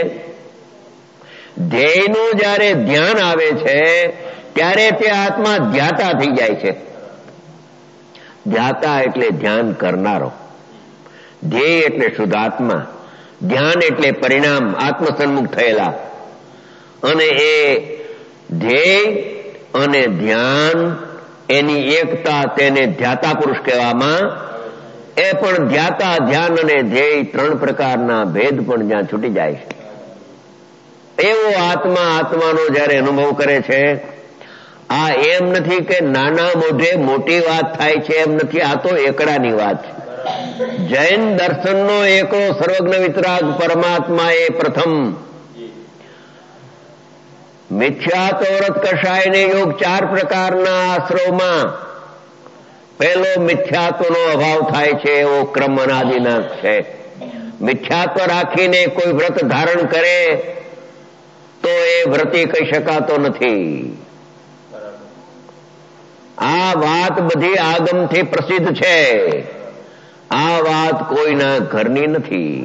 ધ્યેયનું જ્યારે ધ્યાન આવે છે ત્યારે તે આત્મા ધ્યાતા થઈ જાય છે. ધ્યાતા એટલે ધ્યાન કરનારો, ધ્યેય એટલે શુદ્ધાત્મા, ધ્યાન એટલે પરિણામ આત્મસન્મુખ થયેલા. અને એ ધ્યેય અને ધ્યાન એની એકતા, તેને ધ્યાતા પુરુષ કહેવામાં. એ પણ ધ્યાતા, ધ્યાન અને ધ્યેય ત્રણ પ્રકારના ભેદ પણ જ્યાં છૂટી જાય છે. એવો આત્મા આત્માનો જ્યારે અનુભવ કરે છે, આ એમ નથી કે નાના મોઢે મોટી વાત થાય છે, એમ નથી. આ તો એકડાની વાત છે. જૈન દર્શનનો એકડો સર્વજ્ઞ વિતરાગ પરમાત્મા એ પ્રથમ મિથ્યાત્વ વ્રત કષાય ને યોગ ચાર પ્રકારના આશ્રવમાં પહેલો મિથ્યાત્વનો અભાવ થાય છે એવો ક્રમ અનાદિના છે. મિથ્યાત્વ રાખીને કોઈ વ્રત ધારણ કરે તો એ વ્રતી કહી શકાતો નથી. આ વાત બધી આગમથી પ્રસિદ્ધ છે. આ વાત કોઈના ઘરની નથી.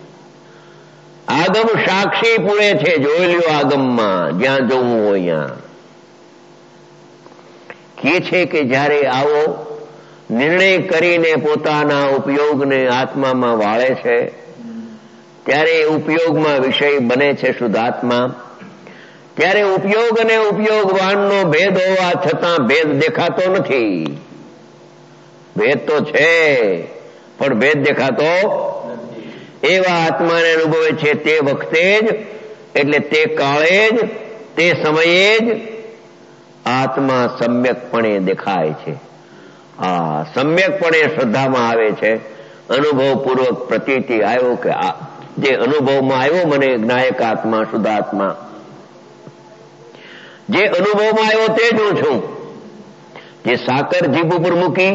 આગમ સાક્ષી પૂરે છે. જોઈ લ્યો આગમમાં, જ્યાં જવું હોય ત્યાં. કે છે કે જ્યારે આવો નિર્ણય કરીને પોતાના ઉપયોગને આત્મામાં વાળે છે ત્યારે ઉપયોગમાં વિષય બને છે શુદ્ધાત્મા. ત્યારે ઉપયોગ અને ઉપયોગવાનનો ભેદ હોવા છતાં ભેદ દેખાતો નથી. ભેદ તો છે પણ ભેદ દેખાતો એવા આત્માને અનુભવે છે તે વખતે જ, એટલે તે કાળે જ, તે સમયે જ આત્મા સમ્યકપણે દેખાય છે. આ સમ્યકપણે શ્રદ્ધામાં આવે છે. અનુભવપૂર્વક પ્રતીતિ આવ્યો કે જે અનુભવમાં આવ્યો મને જ્ઞાયક આત્મા શુદ્ધાત્મા, જે અનુભવમાં આવ્યો તે જ હું છું. જે સાકર જીભ ઉપર મૂકી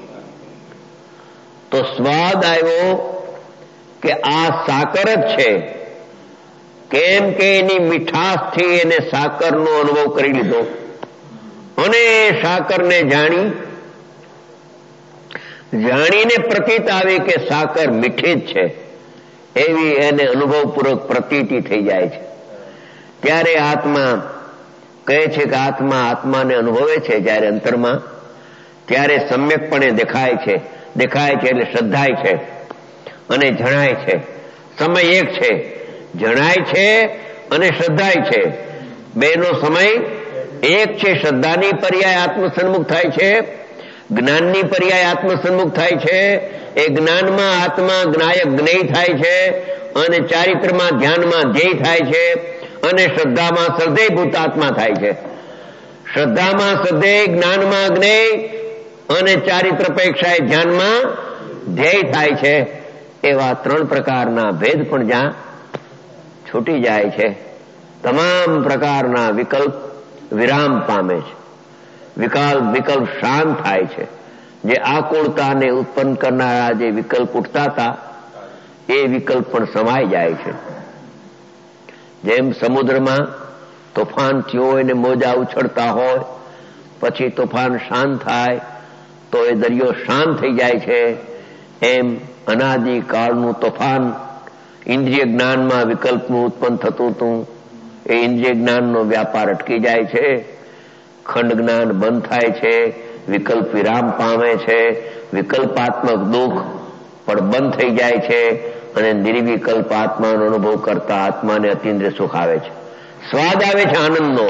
તો સ્વાદ આવ્યો કે આ સાકર જ છે, કેમ કે એની મીઠાશથી એને સાકરનો અનુભવ કરી લીધો અને સાકરને જાણી જાણીને પ્રતીત આવી કે સાકર મીઠી જ છે, એવી એને અનુભવપૂર્વક પ્રતીતિ થઈ જાય છે. ત્યારે આત્મા કહે છે કે આત્મા આત્માને અનુભવે છે જ્યારે અંતરમાં, ત્યારે સમ્યકપણે દેખાય છે. દેખાય છે એટલે શ્રદ્ધાય છે અને જણાય છે. સમય એક છે, જણાય છે અને શ્રદ્ધાય છે. બેનો સમય એક છે. શ્રદ્ધાની પર્યાય આત્મસન્મુખ થાય છે, જ્ઞાનની પર્યાય આત્મસન્મુખ થાય છે. એ જ્ઞાનમાં આત્મા જ્ઞાયક જ્ઞેય થાય છે અને ચારિત્રમાં ધ્યાનમાં ધ્યેય થાય છે અને શ્રદ્ધામાં શ્રદ્ધેયભૂત આત્મા થાય છે. શ્રદ્ધામાં શ્રદ્ધેય, જ્ઞાનમાં જ્ઞેય અને ચારિત્ર અપેક્ષાએ ધ્યાનમાં ધ્યેય થાય છે. એવા ત્રણ પ્રકારના ભેદ પણ જ્યાં છૂટી જાય છે, તમામ પ્રકારના વિકલ્પ વિરામ પામે છે. વિકલ્પ વિકલ્પ શાંત થાય છે. જે આકુળતાને ઉત્પન્ન કરનારા જે વિકલ્પ ઉઠતા હતા એ વિકલ્પ પણ સમાઈ જાય છે. જેમ સમુદ્રમાં તોફાન થયું હોય ને મોજા ઉછળતા હોય, પછી તોફાન શાંત થાય તો એ દરિયો શાંત થઈ જાય છે. એમ અનાદિકાળનું તોફાન ઇન્દ્રિય જ્ઞાનમાં વિકલ્પનું ઉત્પન્ન થતું હતું, એ ઇન્દ્રિય જ્ઞાનનો વ્યાપાર અટકી જાય છે. ખંડ જ્ઞાન બંધ થાય છે, વિકલ્પ વિરામ પામે છે. વિકલ્પાત્મક દુઃખ પણ બંધ થઈ જાય છે અને નિર્વિકલ્પ આત્માનો અનુભવ કરતા આત્માને અતિન્દ્રિય સુખ આવે છે, સ્વાદ આવે છે આનંદનો.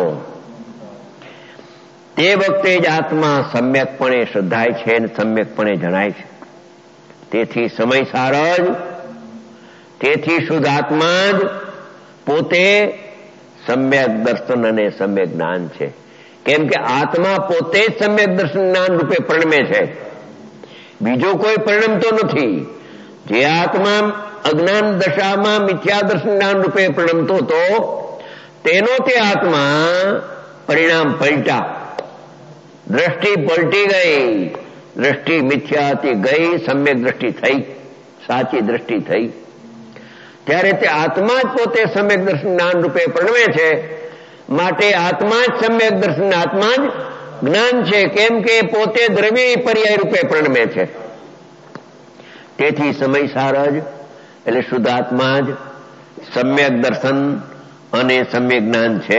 તે વખતે જ આત્મા સમ્યકપણે શ્રદ્ધાય છે અને સમ્યકપણે જણાય છે. તેથી સમયસાર જ, તેથી શુદ્ધ આત્મા જ પોતે સમ્યક દર્શન અને સમ્યક જ્ઞાન છે. કેમ કે આત્મા પોતે જ સમ્યક દર્શન જ્ઞાન રૂપે પરિણમે છે, બીજો કોઈ પરિણમતો નથી. જે આત્મા અજ્ઞાન દશામાં મિથ્યા દર્શન જ્ઞાન રૂપે પરિણમતો હતો તેનો તે આત્મા પરિણામ પલટા, દ્રષ્ટિ પલટી ગઈ. દ્રષ્ટિ મિથ્યાથી ગઈ, સમ્યક દ્રષ્ટિ થઈ, સાચી દ્રષ્ટિ થઈ. ત્યારે તે આત્મા જ પોતે સમ્યક દર્શન જ્ઞાન રૂપે પરિણમે છે. માટે આત્મા જ સમ્યક દર્શન, આત્મા જ જ્ઞાન છે. કેમ કે પોતે દ્રવ્ય પર્યાય રૂપે પરિણમે છે. તેથી સમયસાર જ, એટલે શુદ્ધ આત્મા જ સમ્યક દર્શન અને સમ્યક જ્ઞાન છે.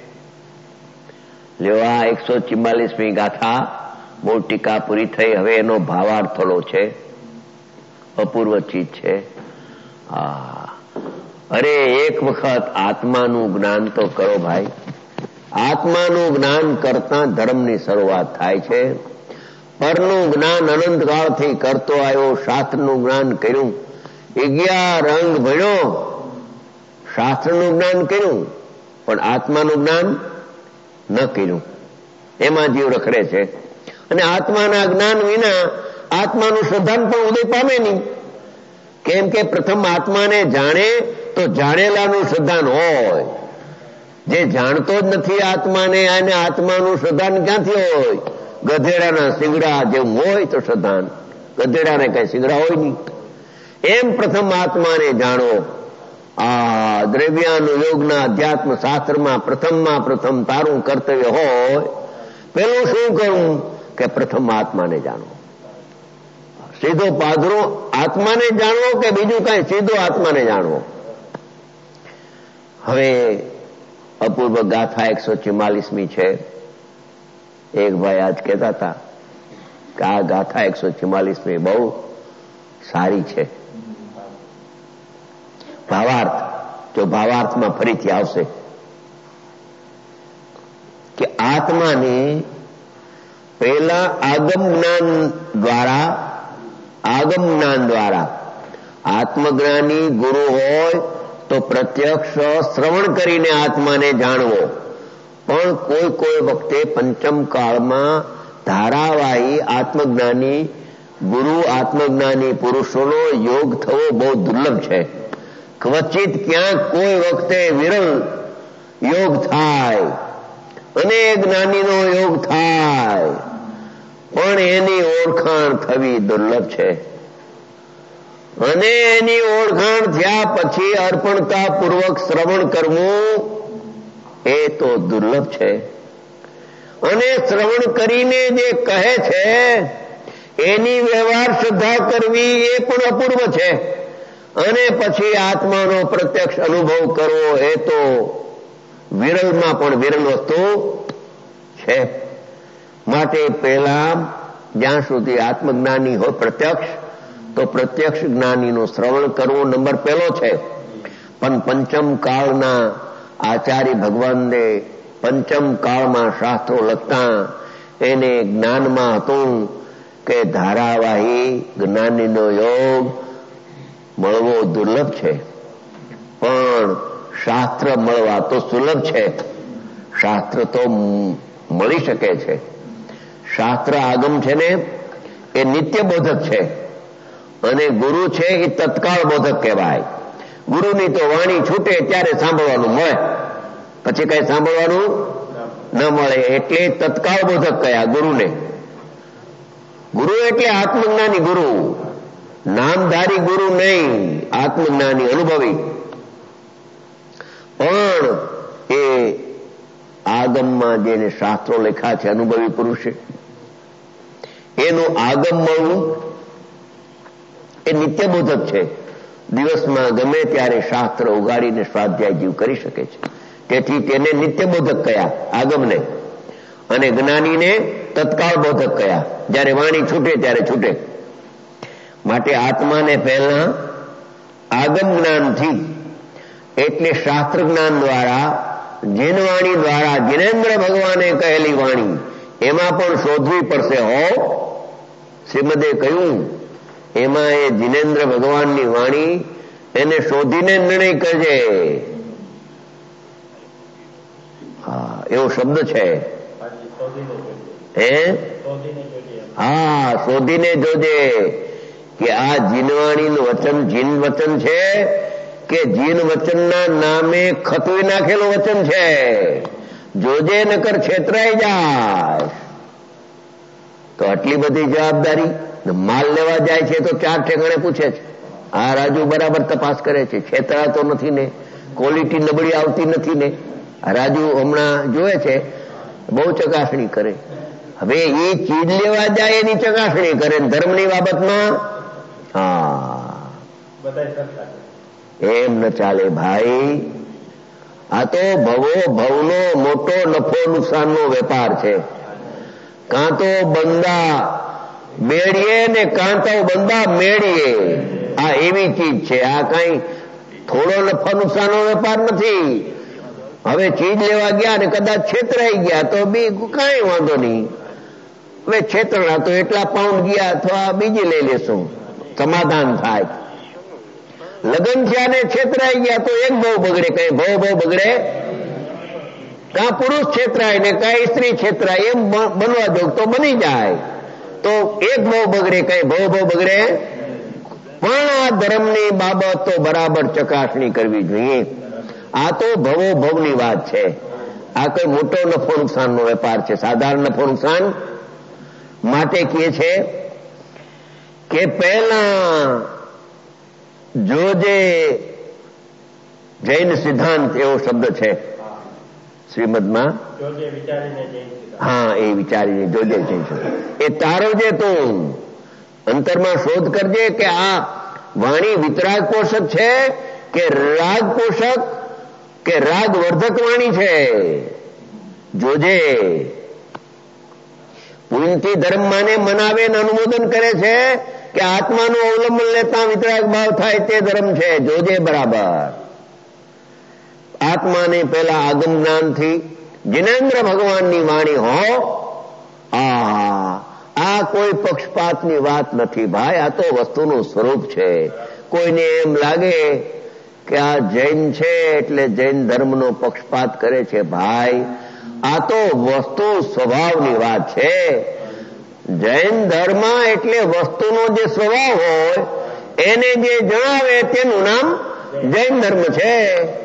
લેવા એકસો ચુમ્માલીસમી ગાથા બહુ ટીકા પૂરી થઈ. હવે એનો ભાવાર્થ થોડો છે, અપૂર્વ ચીજ છે. હા, અરે એક વખત આત્માનું જ્ઞાન તો કરો ભાઈ. આત્માનું જ્ઞાન કરતા ધર્મની શરૂઆત થાય છે. પરનું જ્ઞાન અનંતકાળથી કરતો આવ્યો, શાસ્ત્રનું જ્ઞાન કર્યું, અગિયાર અંગ ભણ્યો, શાસ્ત્રનું જ્ઞાન કર્યું, પણ આત્માનું જ્ઞાન ન કર્યું. એમાં જીવ રખડે છે. અને આત્માના જ્ઞાન વિના આત્માનું શ્રદ્ધાન પણ ઉદય પામે નહીં. કેમ કે પ્રથમ આત્માને જાણે તો જાણેલાનું શ્રદ્ધાન હોય. જે જાણતો જ નથી આત્માને, અને આત્માનું શ્રદ્ધાન ક્યાંથી હોય? ગધેડાના શિંગડા જેવું હોય તો શ્રદ્ધાન, ગધેડાને કઈ શિંગડા હોય નહીં. એમ પ્રથમ આત્માને જાણો. આ દ્રવ્યાનુયોગના અધ્યાત્મ શાસ્ત્રમાં પ્રથમમાં પ્રથમ તારું કર્તવ્ય હોય, પેલું શું કરવું કે પ્રથમ આત્માને જાણો. સીધો પાદરો આત્માને જાણવો કે બીજું કઈ? સીધો આત્માને જાણવો. હવે અપૂર્વ ગાથા એકસો ચુમ્માલીસમી છે. એક ભાઈ આજ કહેતા હતા કે આ ગાથા એકસો ચુમ્માલીસમી બહુ સારી છે. ભાવાર્થ જો ભાવાર્થમાં ફરીથી આવશે કે આત્માને પહેલા આગમ જ્ઞાન દ્વારા આગમ જ્ઞાન દ્વારા આત્મજ્ઞાની ગુરુ હોય તો પ્રત્યક્ષ શ્રવણ કરીને આત્માને જાણવો, પણ કોઈ કોઈ વખતે પંચમ કાળમાં ધારાવાહી આત્મજ્ઞાની ગુરુ આત્મજ્ઞાની પુરુષોનો યોગ થવો બહુ દુર્લભ છે. ક્વચિત ક્યાંક કોઈ વખતે વિરલ યોગ થાય અને જ્ઞાનીનો યોગ થાય, પણ એની ઓળખાણ થવી દુર્લભ છે. અને એની ઓળખાણ થયા પછી અર્પણતા પૂર્વક શ્રવણ કરવું એ તો દુર્લભ છે. અને શ્રવણ કરીને જે કહે છે એની વ્યવહાર શ્રદ્ધા કરવી એ પણ અપૂર્વ છે. અને પછી આત્માનો પ્રત્યક્ષ અનુભવ કરવો એ તો વિરલમાં પણ વિરલ વસ્તુ છે. માટે પહેલા જ્યાં સુધી આત્મજ્ઞાની હોય પ્રત્યક્ષ, તો પ્રત્યક્ષ જ્ઞાનીનું શ્રવણ કરવું નંબર પહેલો છે. પણ પંચમ કાળના આચાર્ય ભગવાનને પંચમ કાળમાં શાસ્ત્રો લખતા એને જ્ઞાનમાં હતું કે ધારાવાહી જ્ઞાનીનો યોગ મળવો દુર્લભ છે, પણ શાસ્ત્ર મળવા તો સુલભ છે. શાસ્ત્ર તો મળી શકે છે. શાસ્ત્ર આગમ છે ને એ નિત્ય બોધક છે, અને ગુરુ છે એ તત્કાળ બોધક કહેવાય. ગુરુની તો વાણી છૂટે ત્યારે સાંભળવાનું મળે, પછી કઈ સાંભળવાનું ન મળે, એટલે તત્કાળ બોધક કયા ગુરુને. ગુરુ એટલે આત્મજ્ઞાની ગુરુ, નામધારી ગુરુ નહીં, આત્મજ્ઞાની અનુભવી. પણ એ આગમમાં જેને શાસ્ત્રો લખ્યા છે અનુભવી પુરુષે, એનું આગમ મળવું એ નિત્યબોધક છે. દિવસમાં ગમે ત્યારે શાસ્ત્ર ઉગાડીને સ્વાધ્યાય જીવ કરી શકે છે. તેથી તેને નિત્યબોધક કયા આગમને, અને જ્ઞાનીને તત્કાળ બોધક કયા, જ્યારે વાણી છૂટે ત્યારે છૂટે. માટે આત્માને પહેલા આગમ જ્ઞાનથી એટલે શાસ્ત્ર જ્ઞાન દ્વારા જીનવાણી દ્વારા જીનેન્દ્ર ભગવાને કહેલી વાણી એમાં પણ શોધવી પડશે. હો શ્રીમદે કહ્યું એમાં એ જીનેન્દ્ર ભગવાનની વાણી એને શોધીને નિર્ણય કરજે. હા, એવો શબ્દ છે. હે હા, શોધીને જોજે કે આ જીનવાણીનું વચન જીન વચન છે કે જીન વચનના નામે ખતવી નાખેલું વચન છે. જોજે નકર છેતરાઈ જાય. તો આટલી બધી જવાબદારી. માલ લેવા જાય છે તો ચાર ઠેકાણે પૂછે છે, આ રાજુ બરાબર તપાસ કરે છે, છેતરાતો નથી ને, ક્વોલિટી નબળી આવતી નથી ને. રાજુ હમણાં જોવે છે, બહુ ચકાસણી કરે. હવે એ ચીજ લેવા જાય એની ચકાસણી કરે, ધર્મની બાબતમાં હા એમ ન ચાલે ભાઈ. આ તો ભવો ભવનો મોટો નફો નુકસાનનો વેપાર છે. કાં તો બંદા મેળીએ ને કાં તો બંદા મેળીએ, આ એવી ચીજ છે. આ કઈ થોડો નફો નુકસાનનો વેપાર નથી. હવે ચીજ લેવા ગયા ને કદાચ છેતરાઈ ગયા તો બી કઈ વાંધો નહીં. હવે છેતરણા તો એટલા પાઉન્ડ ગયા અથવા બીજી લઈ લેશું, સમાધાન થાય. લગ્ન થયા ને છેતરાઈ ગયા તો એક બહુ બગડે, કઈ બહુ બહુ બગડે. કાં પુરુષ છેતરાય ને કાંઈ સ્ત્રી છેતરાય, એમ બનવા દો તો બની જાય. તો એક બહુ બગડે, કઈ બહુ બહુ બગડે. પણ આ ધર્મની બાબત તો બરાબર ચકાસણી કરવી જોઈએ. આ તો ભવો ભવની વાત છે. આ કોઈ મોટો નફો નુકસાનનો વેપાર છે, સાધારણ નફો નુકસાન. માટે કહે છે કે પહેલા જોજે, જૈન સિદ્ધાંત એવો શબ્દ છે શ્રીમદમાં. હા, એ વિચારીને જોજે જૈન એ તારો જે તું અંતરમાં શોધ કરજે કે આ વાણી વિતરાગ પોષક છે કે રાગ પોષક કે રાગ વર્ધક વાણી છે. જોજે. ભૂલથી ધર્મ માને મનાવે ને અનુમોદન કરે છે કે આત્માનું અવલંબન લેતા વિતરાગ ભાવ થાય તે ધર્મ છે. જોજે બરાબર. આત્માને પેલા આગમ જ્ઞાનથી જિનેન્દ્ર ભગવાનની વાણી હો. આ આ કોઈ પક્ષપાતની વાત નથી ભાઈ, આ તો વસ્તુનું સ્વરૂપ છે. કોઈને એમ લાગે કે આ જૈન છે એટલે જૈન ધર્મનો પક્ષપાત કરે છે. ભાઈ આ તો વસ્તુ સ્વભાવની વાત છે. જૈન ધર્મ એટલે વસ્તુનો જે સ્વભાવ હોય એને જે જણાવે તેનું નામ જૈન ધર્મ છે.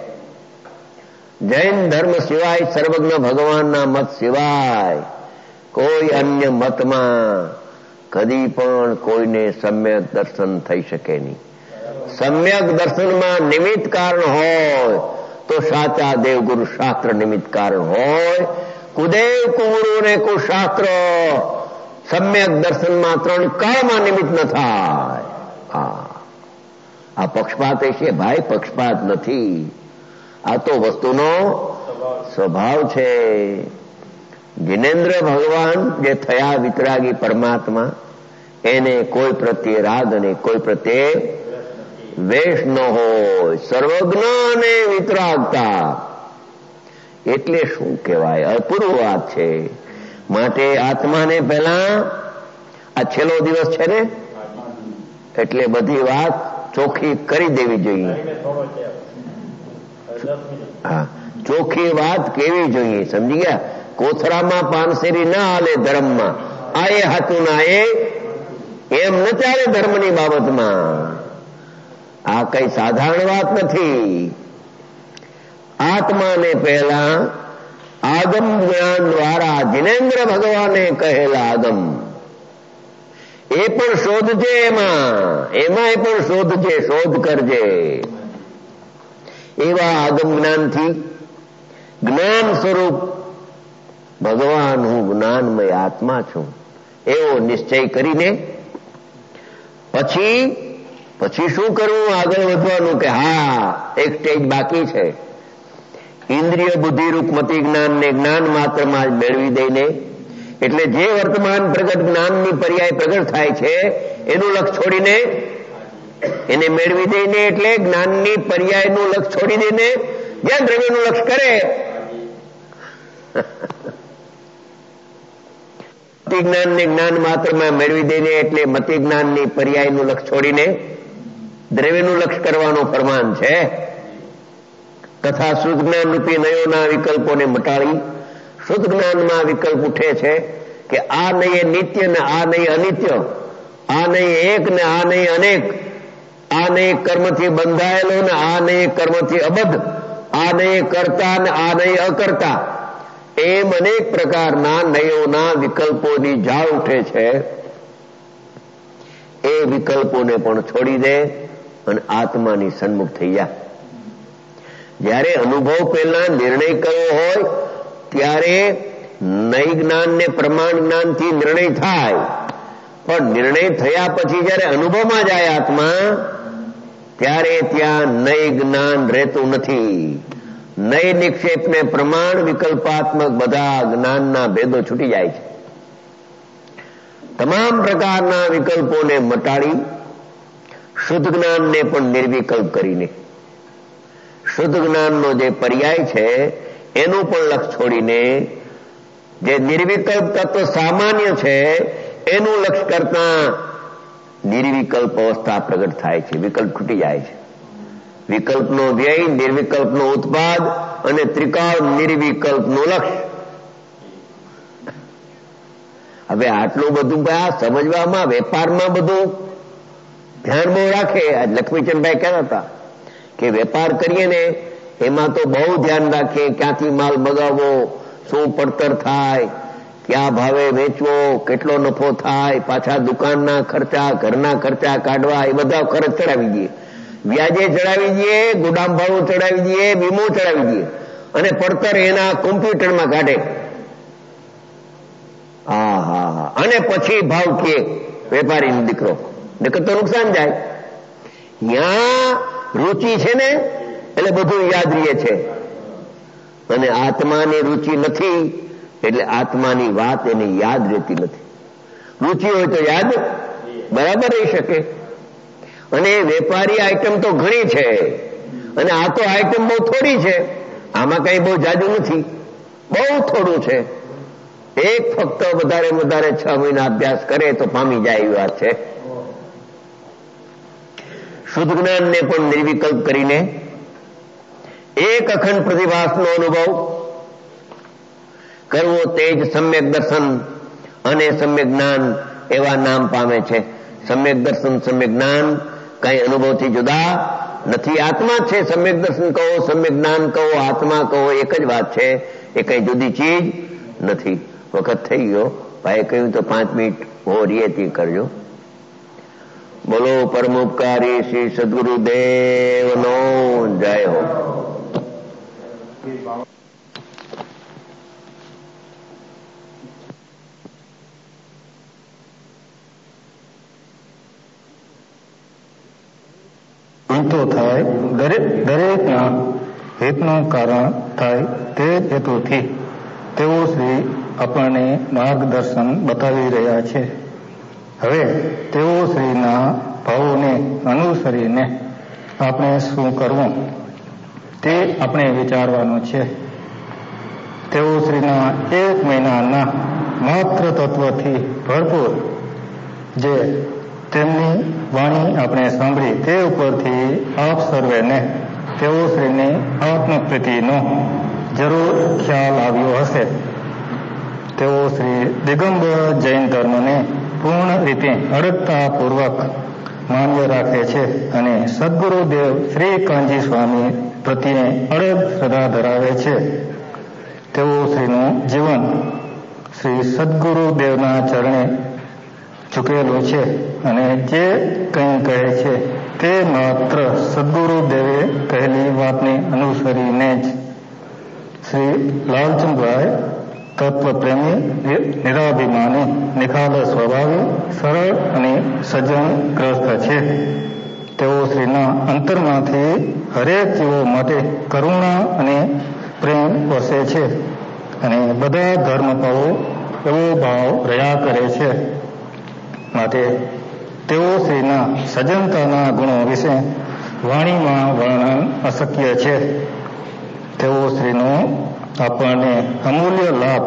જૈન ધર્મ સિવાય, સર્વજ્ઞ ભગવાનના મત સિવાય કોઈ અન્ય મતમાં કદી પણ કોઈને સમ્યક દર્શન થઈ શકે નહીં. સમ્યક દર્શનમાં નિમિત્ત કારણ હોય તો સાચા દેવગુરુ શાસ્ત્ર નિમિત્ત કારણ હોય. કુદેવ કુગુરુ ને કુશાસ્ત્ર સમ્યક દર્શનમાં ત્રણ કાળમાં નિમિત્ત ન થાય. હા, આ પક્ષપાત છે ભાઈ, પક્ષપાત નથી. આ તો વસ્તુનો સ્વભાવ છે. જિનેન્દ્ર ભગવાન જે થયા વિતરાગી પરમાત્મા, એને કોઈ પ્રત્યે રાગ અને કોઈ પ્રત્યે વેશ ન હોય. સર્વજ્ઞ અને વિતરાગતા એટલે શું કહેવાય? અપૂર્વ વાત છે. માટે આત્માને પહેલા આ છેલ્લો દિવસ છે ને, એટલે બધી વાત ચોખ્ખી કરી દેવી જોઈએ. હા, ચોખ્ખી વાત કેવી જોઈએ, સમજી ગયા? કોથરામાં પાનસેરી ના હાલે ધર્મમાં. આ એ હાથું ના એ એમ ન ચાલે ધર્મની બાબતમાં. આ કઈ સાધારણ વાત નથી. આત્માને પહેલા આગમ જ્ઞાન દ્વારા જિનેન્દ્ર ભગવાને કહેલા આગમ એ પણ શોધ છે. એમાં એમાં એ પણ શોધ છે. શોધ કરજે. એવા આગમ જ્ઞાનથી જ્ઞાન સ્વરૂપ ભગવાન હું જ્ઞાનમય આત્મા છું એવો નિશ્ચય કરીને પછી પછી શું કરવું? આગળ વધવાનું કે હા, એક સ્ટેજ બાકી છે. ઇન્દ્રિય બુદ્ધિરૂપ મતિ જ્ઞાનને જ્ઞાન માત્રમાં જ મેળવી દઈને, એટલે જે વર્તમાન પ્રગટ જ્ઞાનની પર્યાય પ્રગટ થાય છે એનું લક્ષ છોડીને એને મેળવી દઈને, એટલે જ્ઞાનની પર્યાયનું લક્ષ છોડી દઈને જ્યાં દ્રવ્યનું લક્ષ કરે મતિ જ્ઞાનને જ્ઞાન માત્રમાં મેળવી દઈને, એટલે મતિ જ્ઞાનની પર્યાયનું લક્ષ છોડીને દ્રવ્યનું લક્ષ કરવાનો ફરમાન છે. તથા શુદ્ધ જ્ઞાન રૂપી નયોના વિકલ્પોને મટાડી શુદ્ધ જ્ઞાનમાં વિકલ્પ ઉઠે છે કે આ નહીં નિત્ય ને આ નહીં અનિત્ય, આ નહીં એક ને આ નહીં અનેક, આ નહીં કર્મથી બંધાયેલો ને આ નહીં કર્મથી અબદ્ધ, આ નહીં કરતા ને આ નહીં અકર્તા, એમ અનેક પ્રકારના નયોના વિકલ્પોની ઝાળ ઉઠે છે. એ વિકલ્પોને પણ છોડી દે અને આત્માની સન્મુખ થઈ જા. જ્યારે અનુભવ પહેલા નિર્ણય કરવો હોય ત્યારે નય જ્ઞાન ને પ્રમાણ જ્ઞાનથી નિર્ણય થાય, પણ નિર્ણય થયા પછી જ્યારે અનુભવમાં જાય આત્મા, ત્યારે ત્યાં નય જ્ઞાન રહેતું નથી. નય નિક્ષેપ ને પ્રમાણ વિકલ્પાત્મક બધા જ્ઞાનના ભેદો છૂટી જાય છે. તમામ પ્રકારના વિકલ્પોને મટાડી શુદ્ધ જ્ઞાનને પણ નિર્વિકલ્પ કરીને, શુદ્ધ જ્ઞાનનો જે પર્યાય છે એનું પણ લક્ષ છોડીને જે નિર્વિકલ્પ તત્વ સામાન્ય છે એનું લક્ષ કરતા નિર્વિકલ્પ અવસ્થા પ્રગટ થાય છે. વિકલ્પ ખૂટી જાય છે. વિકલ્પનો વ્યય, નિર્વિકલ્પનો ઉત્પાદ અને ત્રિકાળ નિર્વિકલ્પનું લક્ષ. હવે આટલું બધું આ સમજવામાં, વેપારમાં બધું ધ્યાન બહુ રાખે. આજ લક્ષ્મીચંદભાઈ કહેતા હતા કે વેપાર કરીએ ને એમાં તો બહુ ધ્યાન રાખીએ, ક્યાંથી માલ મગાવવો, શું પડતર થાય, ક્યાં ભાવે વેચવો, કેટલો નફો થાય, પાછા દુકાનના ખર્ચા, ઘરના ખર્ચા કાઢવા, એ બધા ખર્ચ ચડાવી દઈએ, વ્યાજે ચડાવી દઈએ, ગોડામ ભાવ ચડાવી દઈએ, વીમો ચડાવી દઈએ, અને પડતર એના કોમ્પ્યુટરમાં કાઢે. હા હા હા અને પછી ભાવ કે વેપારીનો દીકરો, નકર તો નુકસાન જાય. ત્યાં રુચિ છે ને એટલે બધું યાદ રહે છે, અને આત્માની રુચિ નથી એટલે આત્માની વાત એને યાદ રહેતી નથી. રુચિ હોય તો યાદ બરાબર રહી શકે. અને વેપારી આઈટમ તો ઘણી છે અને આ તો આઈટમ બહુ થોડી છે. આમાં કઈ બહુ જાજુ નથી, બહુ થોડું છે. એક ફક્ત વધારે વધારે છ મહિના અભ્યાસ કરે તો પામી જાય એવી વાત છે. શુદ્ધ જ્ઞાનને પણ નિર્વિકલ્પ કરીને એક અખંડ પ્રતિભાસનો અનુભવ કરવો તે જ સમ્યક દર્શન અને સમ્યક જ્ઞાન એવા નામ પામે છે. સમ્યક દર્શન સમ્યક જ્ઞાન કઈ અનુભવથી જુદા નથી. આત્મા છે. સમ્યક દર્શન કહો, સમ્યક જ્ઞાન કહો, આત્મા કહો, એક જ વાત છે. એ કઈ જુદી ચીજ નથી. વખત થઈ ગયો. ભાઈ કહ્યું તો પાંચ મિનિટ હો રિયતી કરજો. બોલો પરમોપકારી શ્રી સદગુરુદેવનો જય હો. હિતો થાય દરેક દરેકના હિતનું કારણ થાય તે હેતુથી તેઓ શ્રી આપણને માર્ગદર્શન બતાવી રહ્યા છે. હવે તેઓ શ્રીના ભાવોને અનુસરીને આપણે શું કરવું તે આપણે વિચારવાનું છે. તેઓ શ્રીના એક મહિનાના માત્ર તત્વથી ભરપૂર જે તેમની વાણી આપણે સાંભળી તે ઉપરથી આપ સર્વેને તેઓ શ્રીની આત્મપ્રીતિનો જરૂર ખ્યાલ આવ્યો હશે. તેઓ શ્રી દિગંબર જૈન ધર્મને પૂર્ણ રીતે અડગતાપૂર્વક માન્ય રાખે છે અને સદગુરુદેવ શ્રી કાંજી સ્વામી પ્રત્યે અડગ શ્રદ્ધા ધરાવે છે. તેઓ શ્રીનું જીવન શ્રી સદગુરુદેવના ચરણે ઝૂકેલું છે અને જે કંઈ કહે છે તે માત્ર સદગુરુદેવે કહેલી વાતને અનુસરીને જ. શ્રી લાલચંદભાઈ તત્વપ્રેમી, નિરાભિમાની, નિખાલસ સ્વભાવી, સરળ અને સજ્જન ગ્રસ્ત છે. તેઓ શ્રીના અંતરમાંથી હરેક જીવો માટે કરુણા અને પ્રેમ વસે છે અને બધા ધર્મભાવો એવો ભાવ રહ્યા કરે છે. માટે તેઓ શ્રીના સજ્જનતાના ગુણો વિશે વાણીમાં વર્ણન અશક્ય છે. તેઓ શ્રીનો આપણને અમૂલ્ય લાભ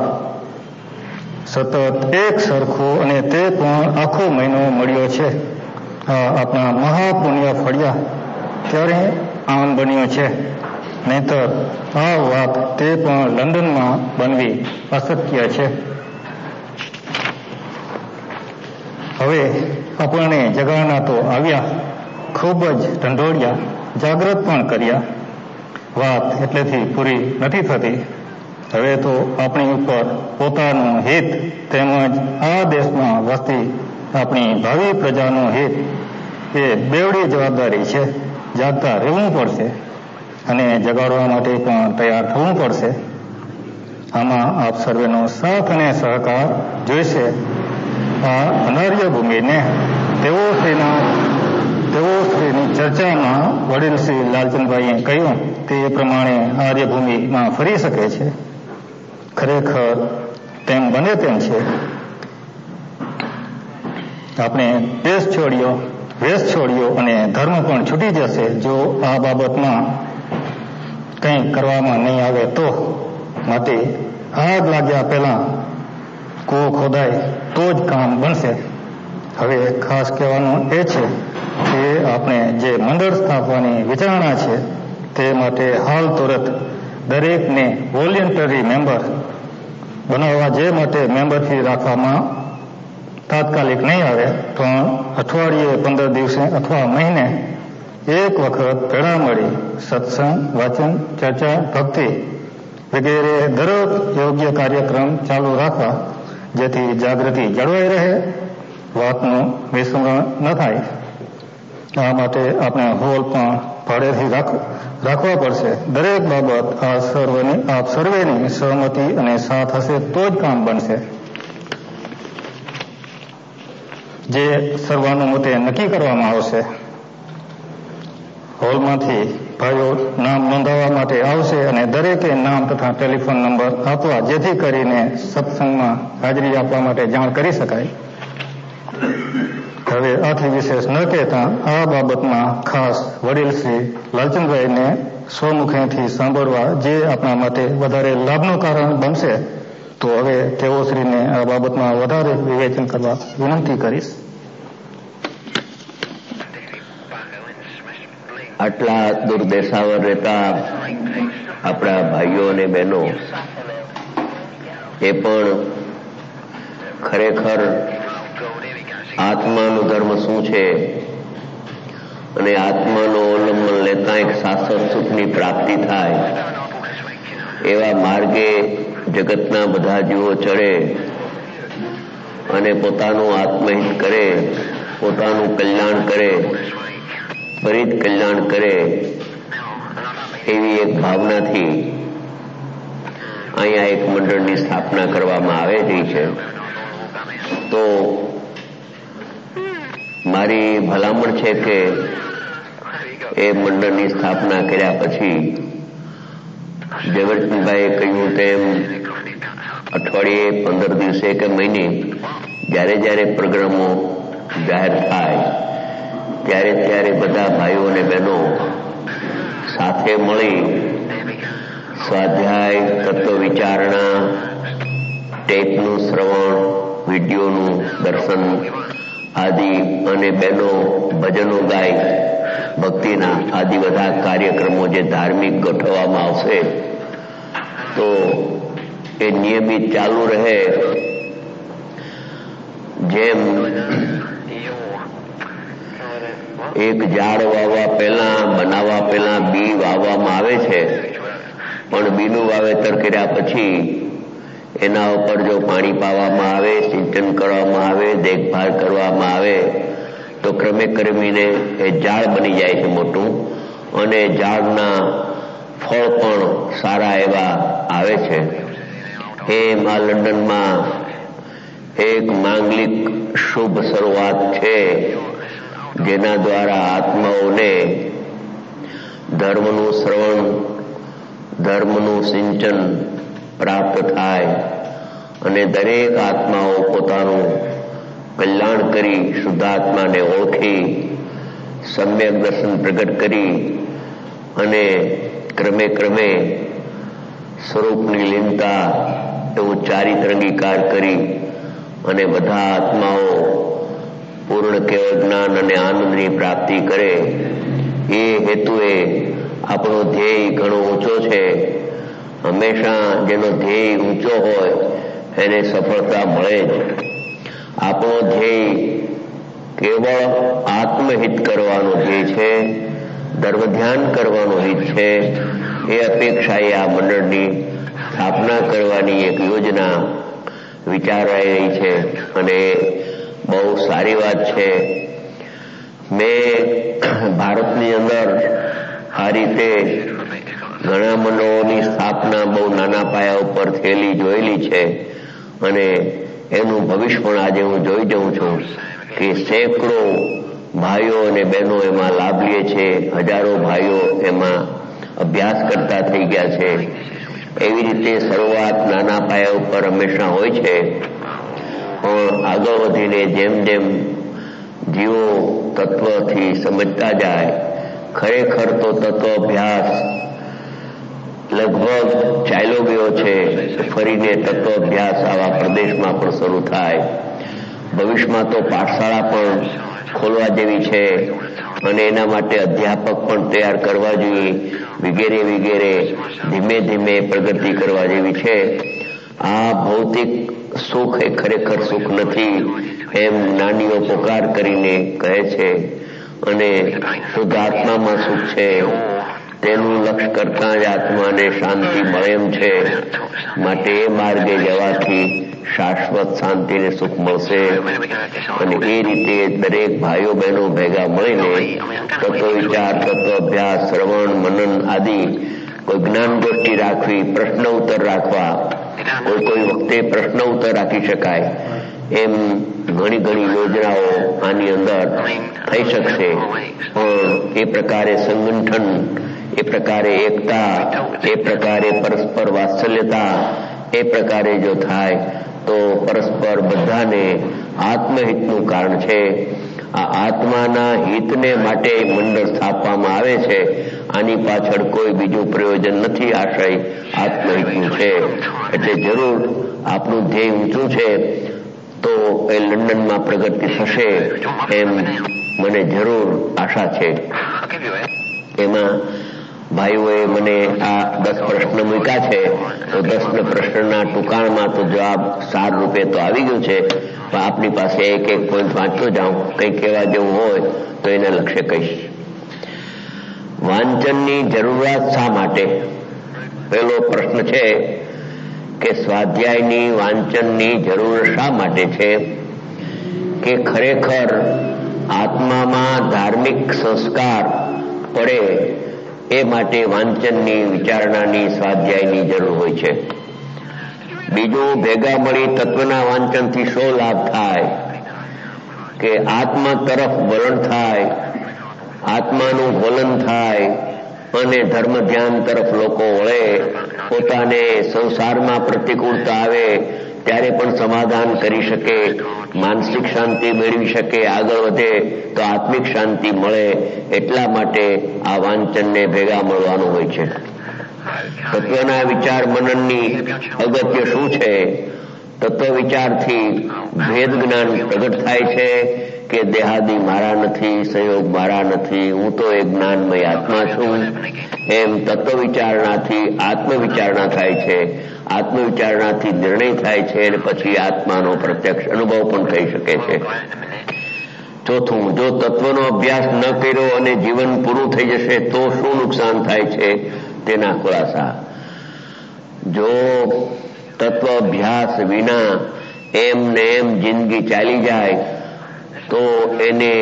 સતત એક સરખો અને તે પણ આખો મહિનો મળ્યો છે. આ આપણા મહાપુણ્ય ફળ્યા ત્યારે આનંદ બન્યો છે. નહીતર આ વાત તે પણ લંડનમાં બનવી અશક્ય છે. હવે આપણને જગાના તો આવ્યા, ખૂબ જ ઢંઢોળ્યા, જાગૃત પણ કર્યા. વાત એટલેથી પૂરી નથી થતી. હવે તો આપણી ઉપર પોતાનું હિત તેમજ આ દેશમાં વસતી આપણી ભાવિ પ્રજાનું હિત એ બેવડી જવાબદારી છે. જાગતા રહેવું પડશે અને જગાડવા માટે પણ તૈયાર થવું પડશે. આમાં આપ સર્વેનો સાથ અને સહકાર જોઈશે. આ અનાર્ય ભૂમિને તેઓ શ્રીના તેઓ શ્રીની ચર્ચામાં વડીલ શ્રી લાલચંદભાઈએ કહ્યું તે પ્રમાણે આર્યભૂમિમાં ફરી શકે છે. ખરેખર તેમ બને તેમ છે. આપણે દેશ છોડ્યો, વેશ છોડ્યો અને ધર્મ પણ છૂટી જશે જો આ બાબતમાં કંઈ કરવામાં નહીં આવે તો. માટે આગ લાગ્યા પહેલા કૂવો ખોદાય તો જ કામ બનશે. હવે ખાસ કહેવાનું એ છે કે આપણે જે મંડળ સ્થાપવાની વિચારણા છે તે માટે હાલ તુરત દરેકને વોલેન્ટરી મેમ્બર બનાવવા, જે માટે મેમ્બર ફી રાખવામાં તાત્કાલિક નહીં આવે પણ અઠવાડિયે, પંદર દિવસે અથવા મહિને એક વખત ભેળા મળી સત્સંગ, વાચન, ચર્ચા, ભક્તિ વગેરે દરરોજ યોગ્ય કાર્યક્રમ ચાલુ રાખવા, જેથી જાગૃતિ જળવાઈ રહે, વાતનું વિસ્મરણ ન થાય. આ માટે આપણે હોલ પણ ભાડેથી રાખવા પડશે. દરેક બાબત આ સર્વની આપ સર્વેની સહમતિ અને સાથ હશે તો જ કામ બનશે. જે સર્વાનુમતે નક્કી કરવામાં આવશે. હોલમાંથી ભાઈઓ નામ નોંધાવવા માટે આવશે અને દરેકે નામ તથા ટેલિફોન નંબર આપવા, જેથી કરીને સત્સંગમાં હાજરી આપવા માટે જાણ કરી શકાય. હવે આથી વિશેષ ન કહેતા આ બાબતમાં ખાસ વડીલ શ્રી લાલચંદભાઈને સ્વમુખેથી સાંભળવા, જે આપણા માટે વધારે લાભનું કારણ બનશે. તો હવે તેઓ શ્રીને આ બાબતમાં વધારે વિવેચન કરવા વિનંતી કરીશ. આટલા દુર્દેશાવર રહેતા આપણા ભાઈઓ અને બહેનો એ પણ ખરેખર આત્માનો ધર્મ શું છે અને આત્માનો અવલંબન લેતા એક શાશ્વત સુખની પ્રાપ્તિ થાય એવા માર્ગે જગતના બધા જીવો ચડે અને પોતાનું આત્મહિત કરે, પોતાનું કલ્યાણ કરે, ફરી કલ્યાણ કરે, એવી એક ભાવનાથી અહીંયા એક મંડળની સ્થાપના કરવામાં આવે રહી છે. તો મારી ભલામણ છે કે એ મંડળની સ્થાપના કર્યા પછી જયવર્ધનભાઈએ કહ્યું તેમ અઠવાડિયે, પંદર દિવસે કે મહિને જ્યારે જ્યારે પ્રોગ્રામો જાહેર થાય ત્યારે ત્યારે બધા ભાઈઓ અને બહેનો સાથે મળી સ્વાધ્યાય, તત્વ વિચારણા, ટેપનું શ્રવણ, વિડીયોનું દર્શન આદિ અને બહેનો ભજનો ગાય, ભક્તિના આદિ બધા કાર્યક્રમો જે ધાર્મિક ગોઠવવામાં આવશે તો એ નિયમિત ચાલુ રહે. જેમ એક ઝાડ વાવવા પહેલા, બનાવવા પહેલા બી વાવવામાં આવે છે, પણ બીનું વાવેતર કર્યા પછી એના ઉપર જો પાણી પાવામાં આવે, સિંચન કરવામાં આવે, દેખભાળ કરવામાં આવે તો ક્રમે ક્રમીને એ ઝાડ બની જાય છે મોટું, અને ઝાડના ફળ પણ સારા એવા આવે છે. એમ આ લંડનમાં એક માંગલિક શુભ શરૂઆત છે જેના દ્વારા આત્માઓને ધર્મનું શ્રવણ, ધર્મનું સિંચન પ્રાપ્ત થાય અને દરેક આત્માઓ પોતાનું કલ્યાણ કરી, શુદ્ધાત્માને ઓળખી, સમ્યક દર્શન પ્રગટ કરી અને ક્રમે ક્રમે સ્વરૂપની લીનતા એવું ચારિત્રંગીકાર કરી અને બધા આત્માઓ પૂર્ણ કેવળ જ્ઞાન અને આનંદની પ્રાપ્તિ કરે. એ હેતુએ આપણો ધ્યેય ઘણો ઊંચો છે. હંમેશા જેનો ધ્યેય ઊંચો હોય એને સફળતા મળે જ. આપણો ધ્યેય કેવળ આત્મહિત કરવાનો ધ્યેય છે, ધર્મ ધ્યાન કરવાનો હિત છે. એ અપેક્ષાએ આ મંડળની સ્થાપના કરવાની એક યોજના વિચારાઈ રહી છે અને બહુ સારી વાત છે. મેં ભારતની અંદર આ રીતે ઘણા મંડળોની સ્થાપના બહુ નાના પાયા ઉપર થયેલી જોયેલી છે અને એનું ભવિષ્ય પણ આજે હું જોઈ જાઉં છું કે સેંકડો ભાઈઓ અને બહેનો એમાં લાભ લે છે, હજારો ભાઈઓ એમાં અભ્યાસ કરતા થઈ ગયા છે. એવી રીતે શરૂઆત નાના પાયા ઉપર હંમેશા હોય છે, પણ આગળ વધીને જેમ જેમ જીવો તત્વથી સમજતા જાય, ખરેખર તો તત્વ અભ્યાસ લગભગ ચાલ્યો ગયો છે. ફરીને તત્વ અભ્યાસ આવા પ્રદેશમાં પણ શરૂ થાય. ભવિષ્યમાં તો પાઠશાળા પણ ખોલવા જેવી છે અને એના માટે અધ્યાપક પણ તૈયાર કરવા જોઈએ, વગેરે વગેરે ધીમે ધીમે પ્રગતિ કરવા જેવી છે. આ ભૌતિક સુખ એ ખરેખર સુખ નથી એમ જ્ઞાનીઓ પોકાર કરીને કહે છે અને શુદ્ધ આત્મામાં સુખ છે. તેનું લક્ષ્ય કરતા જ આત્માને શાંતિ મળે એમ છે. માટે એ માર્ગે જવાથી શાશ્વત શાંતિ ને સુખ મળશે અને એ રીતે દરેક ભાઈઓ બહેનો ભેગા મળીને તત્વ વિચાર, તત્વ અભ્યાસ, શ્રવણ, મનન આદિ કોઈ જ્ઞાન ગોષ્ઠી રાખવી, પ્રશ્ન ઉત્તર રાખવા, કોઈ કોઈ વખતે પ્રશ્ન ઉત્તર રાખી શકાય એમ ઘણી ઘણી યોજનાઓ આની અંદર થઈ શકશે. પણ એ પ્રકારે સંગઠન એ પ્રકારે એકતા, એ પ્રકારે પરસ્પર વાત્સલ્યતા, એ પ્રકારે જો થાય તો પરસ્પર બધાને આત્મહિતનું કારણ છે. આ આત્માના હિતને માટે મંડળ સ્થાપવામાં આવે છે. આની પાછળ કોઈ બીજું પ્રયોજન નથી. આશય આત્મહિતનું છે. એટલે જરૂર આપણું ધ્યેય ઊંચું છે તો એ લંડનમાં પ્રગતિ થશે એમ મને જરૂર આશા છે. એમાં ભાઈઓએ મને આ દસ પ્રશ્ન મૂક્યા છે તો દસ પ્રશ્નના ટૂંકાણમાં તો જવાબ સાર રૂપે તો આવી ગયું છે, પણ આપણી પાસે એક એક પોઈન્ટ વાંચતો જાઉં, કંઈ કહેવા જેવું હોય તો એને લક્ષ્ય કહીશ. વાંચનની જરૂરિયાત શા માટે? પહેલો પ્રશ્ન છે કે સ્વાધ્યાયની વાંચનની જરૂર શા માટે છે? કે ખરેખર આત્મામાં ધાર્મિક સંસ્કાર પડે એ માટે વાંચનની, વિચારણાની, સ્વાધ્યાયની જરૂર હોય છે. બીજું, ભેગા મળી તત્વના વાંચનથી શો લાભ થાય? કે આત્મા તરફ વલણ થાય, આત્માનું વલન થાય અને ધર્મ ધ્યાન તરફ લોકો વળે. પોતાને સંસારમાં પ્રતિકૂળતા આવે ત્યારે પણ સમાધાન કરી શકે, માનસિક શાંતિ મેળવી શકે, આગળ વધે તો આત્મિક શાંતિ મળે. એટલા માટે આ વાંચનને ભેગા મળવાનું હોય છે. તત્વના વિચાર મનનની અગત્ય શું છે? તત્વ વિચારથી ભેદ જ્ઞાન પ્રગટ થાય છે કે દેહાદી મારા નથી, સંયોગ મારા નથી, હું તો એક જ્ઞાનમય આત્મા છું. એમ તત્વ વિચારણાથી આત્મવિચારણા થાય છે, આત્મવિચારણાથી નિર્ણય થાય છે અને પછી આત્માનો પ્રત્યક્ષ અનુભવ પણ થઈ શકે છે. ચોથું, જો તત્વનો અભ્યાસ ન કર્યો અને જીવન પૂરું થઈ જશે તો શું નુકસાન થાય છે? તેના ખુલાસા. જો તત્વ અભ્યાસ વિના એમ ને એમ જિંદગી ચાલી જાય તો એને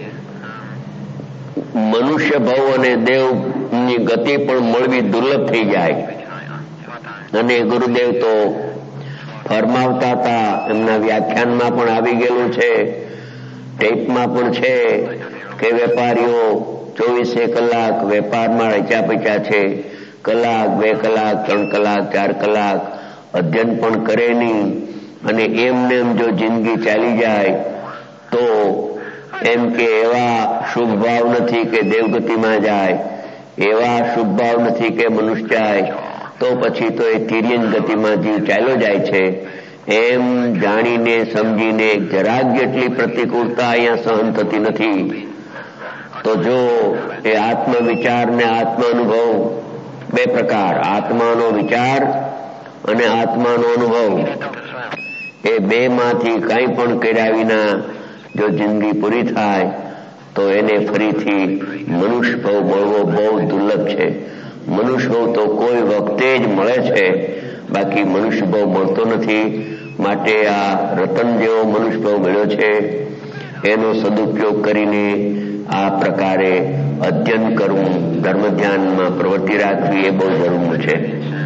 મનુષ્ય ભાવ અને દેવની ગતિ પણ મળવી દુર્લભ થઈ જાય. અને ગુરુદેવ તો ફરમાવતા હતા, એમના વ્યાખ્યાનમાં પણ આવી ગયેલું છે, ટેપમાં પણ છે કે વેપારીઓ ચોવીસે કલાક વેપારમાં રચ્યા પચ્યા છે. કલાક, બે કલાક, ત્રણ કલાક, ચાર કલાક અધ્યયન પણ કરે નહીં અને એમને એમ જો જિંદગી ચાલી જાય તો એમ કે એવા શુભ ભાવ નથી કે દેવગતિમાં જાય, એવા શુભ ભાવ નથી કે મનુષ્ય જાય, તો પછી તો એ તિર્યન ગતિમાં જીવ ચાલ્યો જાય છે. એમ જાણીને સમજીને જરાક જેટલી પ્રતિકૂળતા અહીંયા સહન થતી નથી. તો જો એ આત્મવિચાર ને આત્માનુભવ બે પ્રકાર, આત્માનો વિચાર અને આત્માનો અનુભવ, એ બે માંથી કંઈ પણ કર્યા વિના જો જિંદગી પૂરી થાય તો એને ફરીથી મનુષ્ય ભાવ મળવો બહુ દુર્લભ છે. મનુષ્ય ભાવ તો કોઈ વખતે જ મળે છે, બાકી મનુષ્ય ભાવ મળતો નથી. માટે આ રતન જેવો મનુષ્ય ભાવ મળ્યો છે, એનો સદુપયોગ કરીને આ પ્રકારે અધ્યયન કરવું, ધર્મ ધ્યાનમાં પ્રવૃત્તિ રાખવી એ બહુ જરૂરી છે.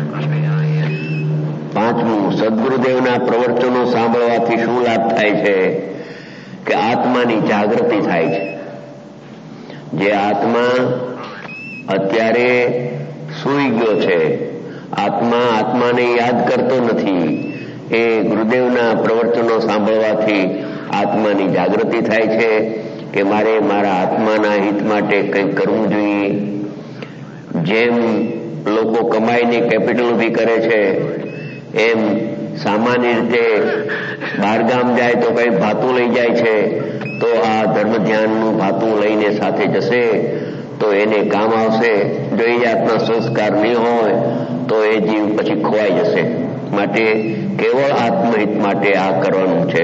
પાંચમું, સદગુરુદેવના પ્રવચનો સાંભળવાથી શું લાભ થાય છે? કે આત્માની જાગૃતિ થાય છે. જે આત્મા અત્યારે સૂઈ ગયો છે, આત્મા આત્માને યાદ કરતો નથી, એ ગુરુદેવના પ્રવચનો સાંભળવાથી આત્માની જાગૃતિ થાય છે કે મારે મારા આત્માના હિત માટે કંઈક કરવું જોઈએ. જેમ લોકો કમાઈને કેપિટલ ઊભી કરે છે એમ સામાન્ય રીતે બહારગામ જાય તો કંઈ ભાતું લઈ જાય છે, તો આ ધર્મ ધ્યાનનું ભાતું લઈને સાથે જશે તો એને કામ આવશે. જો એ જાતના સંસ્કાર નહીં હોય તો એ જીવ પછી ખોવાઈ જશે. માટે કેવળ આત્મહિત માટે આ કરવાનું છે.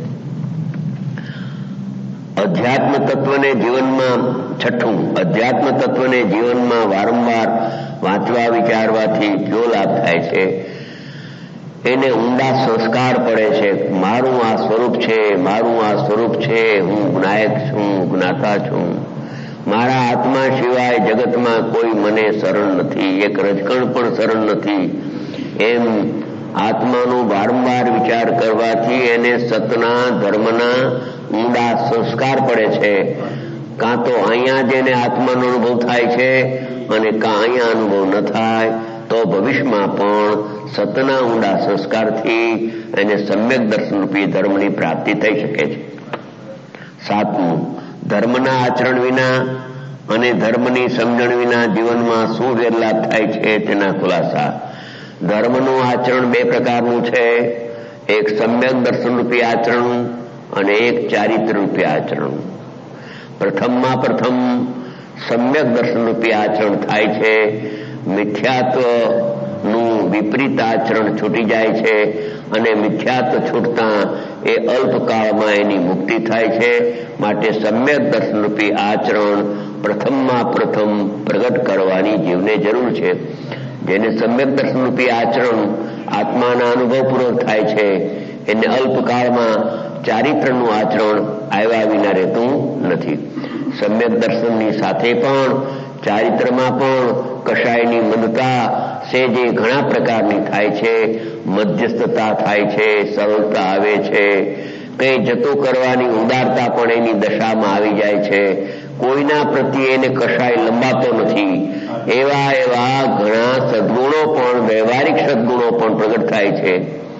અધ્યાત્મ તત્વને જીવનમાં, છઠ્ઠું, અધ્યાત્મ તત્વને જીવનમાં વારંવાર વાંચવા વિચારવાથી જો લાભ થાય છે? એને ઊંડા સંસ્કાર પડે છે. મારું આ સ્વરૂપ છે, મારું આ સ્વરૂપ છે, હું જ્ઞાયક છું, જ્ઞાતા છું, મારા આત્મા સિવાય જગતમાં કોઈ મને શરણ નથી, એક રજકણ પણ શરણ નથી. એમ આત્માનો વારંવાર વિચાર કરવાથી એને સતના ધર્મના ઊંડા સંસ્કાર પડે છે. કાં તો અહીંયા જેને આત્માનો અનુભવ થાય છે અને કાં અહીંયા અનુભવ ન થાય તો ભવિષ્યમાં પણ સતના ઊંડા સંસ્કારથી એને સમ્યક દર્શનરૂપી ધર્મની પ્રાપ્તિ થઈ શકે છે. સાતમું, ધર્મના આચરણ વિના અને ધર્મની સમજણ વિના જીવનમાં શું ગેરલાભ થાય છે તેના ખુલાસા. ધર્મનું આચરણ બે પ્રકારનું છે, એક સમ્યક દર્શનરૂપી આચરણ અને એક ચારિત્રરૂપી આચરણ. પ્રથમમાં પ્રથમ સમ્યક દર્શનરૂપી આચરણ થાય છે. મિથ્યાત્વનું વિપરીત આચરણ છૂટી જાય છે અને મિથ્યાત્વ છૂટતા એ અલ્પકાળમાં એની મુક્તિ થાય છે. માટે સમ્યક દર્શનરૂપી આચરણ પ્રથમમાં પ્રથમ પ્રગટ કરવાની જીવને જરૂર છે. જેને સમ્યક દર્શનરૂપી આચરણ આત્માના અનુભવપૂર્વક થાય છે એને અલ્પકાળમાં ચારિત્રનું આચરણ આવ્યા વિના રહેતું નથી. સમ્યક દર્શનની સાથે પણ ચારિત્રમાં પણ કશાયની મંદતા છે જે ઘણા પ્રકારની થાય છે. મધ્યસ્થતા થાય છે, સરળતા આવે છે, કંઈ જતું કરવાની ઉદારતા પણ એની દશામાં આવી જાય છે. કોઈના પ્રત્યે એને કશાય લંબાતો નથી. એવા એવા ઘણા સદગુણો પણ, વ્યવહારિક સદગુણો પણ પ્રગટ થાય છે.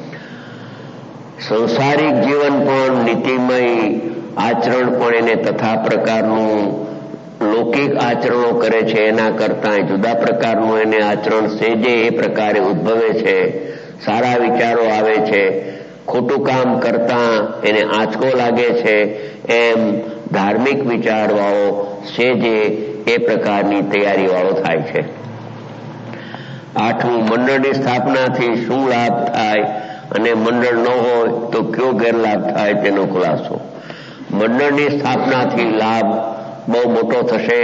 સંસારિક જીવન પણ નીતિમય આચરણ પણ એને તથા પ્રકારનું લૌકિક આચરણો કરે છે એના કરતા જુદા પ્રકારનું એને આચરણ સેજે એ પ્રકારે ઉદ્ભવે છે. સારા વિચારો આવે છે, ખોટું કામ કરતા એને આંચકો લાગે છે, એમ ધાર્મિક વિચારવાળો સેજે એ પ્રકારની તૈયારીવાળો થાય છે. આઠમું, મંડળની સ્થાપનાથી શું લાભ થાય અને મંડળ ન હોય તો કયો ગેરલાભ થાય તેનો ખુલાસો. મંડળની સ્થાપનાથી લાભ બહુ મોટો થશે.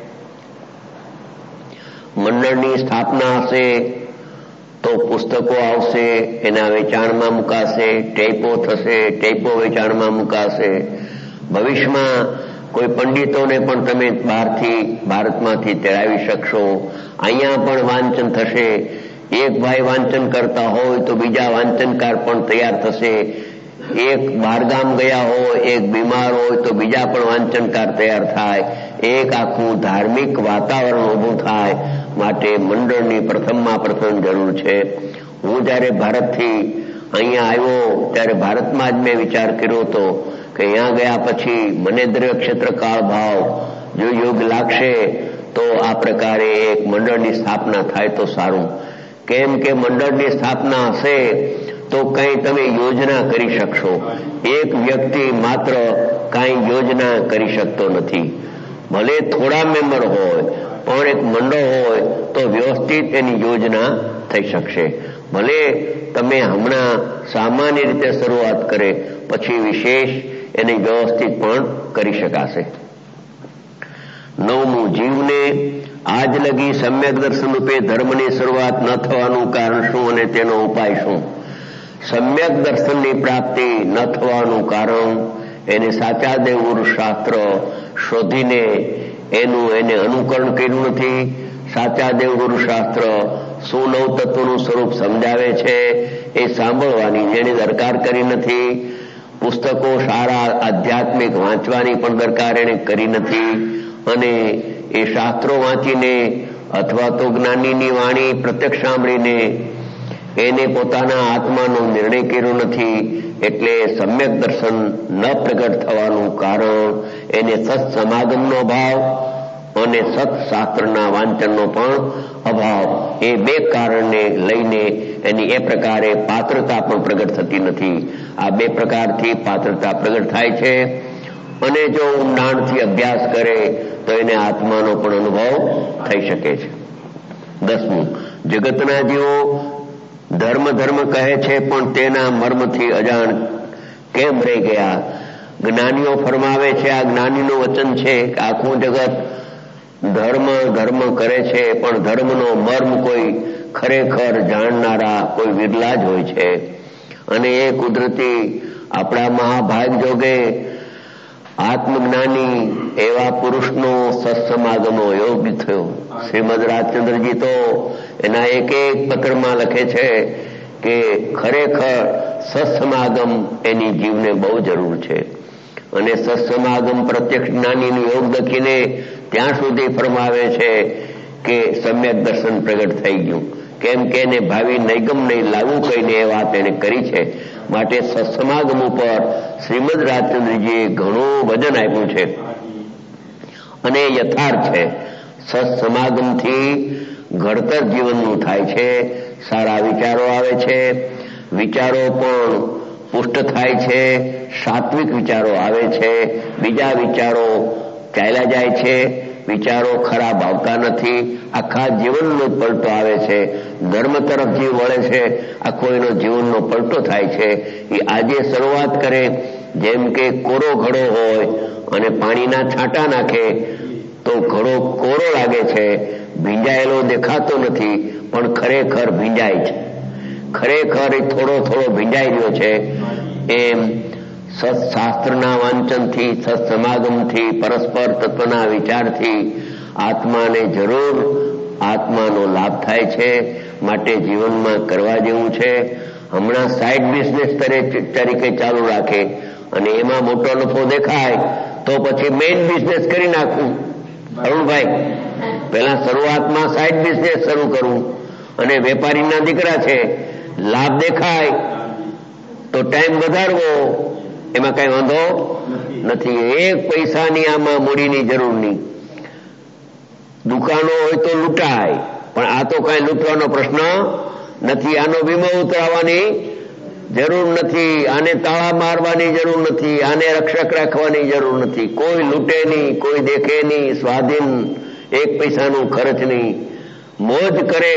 મંડળની સ્થાપના હશે તો પુસ્તકો આવશે, એના વેચાણમાં મુકાશે, ટેપો થશે, ટેપો વેચાણમાં મુકાશે. ભવિષ્યમાં કોઈ પંડિતોને પણ તમે બહારથી ભારતમાંથી તેડાવી શકશો. અહીંયા પણ વાંચન થશે. એક ભાઈ વાંચન કરતા હોય તો બીજા વાંચનકાર પણ તૈયાર થશે. એક બહારગામ ગયા હોય, એક બીમાર હોય તો બીજા પણ વાંચનકાર તૈયાર થાય. એક આખું ધાર્મિક વાતાવરણ ઊભું થાય. માટે મંડળની પ્રથમમાં પ્રથમ જરૂર છે. હું જ્યારે ભારતથી અહીંયા આવ્યો ત્યારે ભારતમાં જ મેં વિચાર કર્યો હતો કે અહીંયા ગયા પછી મને દ્રવ્ય ક્ષેત્ર કાળ ભાવ જો યોગ લાગશે તો આ પ્રકારે એક મંડળની સ્થાપના થાય તો સારું. કેમ કે મંડળની સ્થાપના હશે તો કંઈ તમે યોજના કરી શકશો. એક વ્યક્તિ માત્ર કાંઈ યોજના કરી શકતો નથી. ભલે થોડા મેમ્બર હોય પણ એક મંડળ હોય તો વ્યવસ્થિત એની યોજના થઈ શકશે. ભલે તમે હમણાં સામાન્ય રીતે શરૂઆત કરે પછી વિશેષ એની વ્યવસ્થિત પણ કરી શકાશે. નવમું, જીવને આજ લગી સમ્યક દર્શન રૂપે ધર્મની શરૂઆત ન થવાનું કારણ શું અને તેનો ઉપાય શું. સમ્યક દર્શનની પ્રાપ્તિ ન થવાનું કારણ એને સાચા દેવગુરુ શાસ્ત્ર શોધીને એનું એને અનુકરણ કર્યું નથી. સાચા દેવગુરુ શાસ્ત્ર શું નવ તત્વનું સ્વરૂપ સમજાવે છે એ સાંભળવાની જેને દરકાર કરી નથી. પુસ્તકો સારા આધ્યાત્મિક વાંચવાની પણ દરકાર એને કરી નથી. અને એ શાસ્ત્રો વાંચીને અથવા તો જ્ઞાનીની વાણી પ્રત્યક્ષ સાંભળીને એને પોતાના આત્માનો નિર્ણય કર્યો નથી. એટલે સમ્યક દર્શન ન પ્રગટ થવાનું કારણ એને સત્સમાગમનો અભાવ અને સત્શાસ્ત્રના વાંચનનો પણ અભાવ. એ બે કારણને લઈને એની એ પ્રકારે પાત્રતા પણ પ્રગટ થતી નથી. આ બે પ્રકારથી પાત્રતા પ્રગટ થાય છે. અને જો ઊંડાણથી અભ્યાસ કરે તો એને આત્માનો પણ અનુભવ થઈ શકે છે. દસમું, જગતના જીવો ધર્મ ધર્મ કહે છે પણ તેના મર્મથી અજાણ કેમ રહી ગયા. જ્ઞાનીઓ ફરમાવે છે, આ જ્ઞાનીનું વચન છે કે આખું જગત ધર્મ ધર્મ કરે છે પણ ધર્મનો મર્મ કોઈ ખરેખર જાણનારા કોઈ વિરલા જ હોય છે. અને એ કુદરતી આપણા મહાભાગ જોગે આત્મજ્ઞાની એવા પુરુષનો સત્સમાગમનો યોગ થયો. શ્રીમદ રાજચંદ્રજી તો એના એક એક પત્રમાં લખે છે કે ખરેખર સત્સમાગમ એની જીવને બહુ જરૂર છે. અને સત્સમાગમ પ્રત્યક્ષ જ્ઞાનીનો યોગ દખીને ત્યાં સુધી ફરમાવે છે કે સમ્યક દર્શન પ્રગટ થઈ ગયું, કેમ કે એને ભાવિ નૈગમ નહીં લાગુ કહીને એ વાત એને કરી છે. માટે સત્સમાગમ ઉપર શ્રીમદ રાજચંદ્રજીએ ઘણું વજન આપ્યું છે અને યથાર્થ છે. સત્સમાગમથી ઘડતર જીવનનું થાય છે, સારા વિચારો આવે છે, વિચારો પણ પુષ્ટ થાય છે, સાત્વિક વિચારો આવે છે, બીજા વિચારો ચાલ્યા જાય છે, વિચારો ખરાબ આવતા નથી, આખા જીવનનો પલટો આવે છે, ધર્મ તરફ જીવ વળે છે, આખો એનો જીવનનો પલટો થાય છે. એ આજે શરૂઆત કરે, જેમ કે કોરો ઘડો હોય અને પાણીના છાંટા નાખે તો ઘડો કોરો લાગે છે, ભીંજાયેલો દેખાતો નથી, પણ ખરેખર ભીંજાય છે, ખરેખર એ થોડો થોડો ભીંજાઈ રહ્યો છે. એમ સત્શાસ્ત્રના વાંચનથી, સત્સમાગમથી, પરસ્પર તત્વના વિચારથી આત્માને જરૂર આત્માનો લાભ થાય છે. માટે જીવનમાં કરવા જેવું છે. હમણાં સાઇડ બિઝનેસ તરીકે ચાલુ રાખે અને એમાં મોટો નફો દેખાય તો પછી મેઇન બિઝનેસ કરી નાખવું. અરુણભાઈ, પહેલા શરૂઆતમાં સાઇડ બિઝનેસ શરૂ કરવું અને વેપારીના દીકરા છે, લાભ દેખાય તો ટાઈમ વધારવો, એમાં કઈ વાંધો નથી. એક પૈસાની આમાં મૂડીની જરૂર નહીં. દુકાનો હોય તો લૂંટાય, પણ આ તો કઈ લૂંટવાનો પ્રશ્ન નથી. આનો વીમો ઉતરાવવાની જરૂર નથી, આને તાળા મારવાની જરૂર નથી, આને રક્ષક રાખવાની જરૂર નથી. કોઈ લૂંટે નહીં, કોઈ દેખે નહીં, સ્વાધીન, એક પૈસાનું ખર્ચ નહીં, મોજ કરે.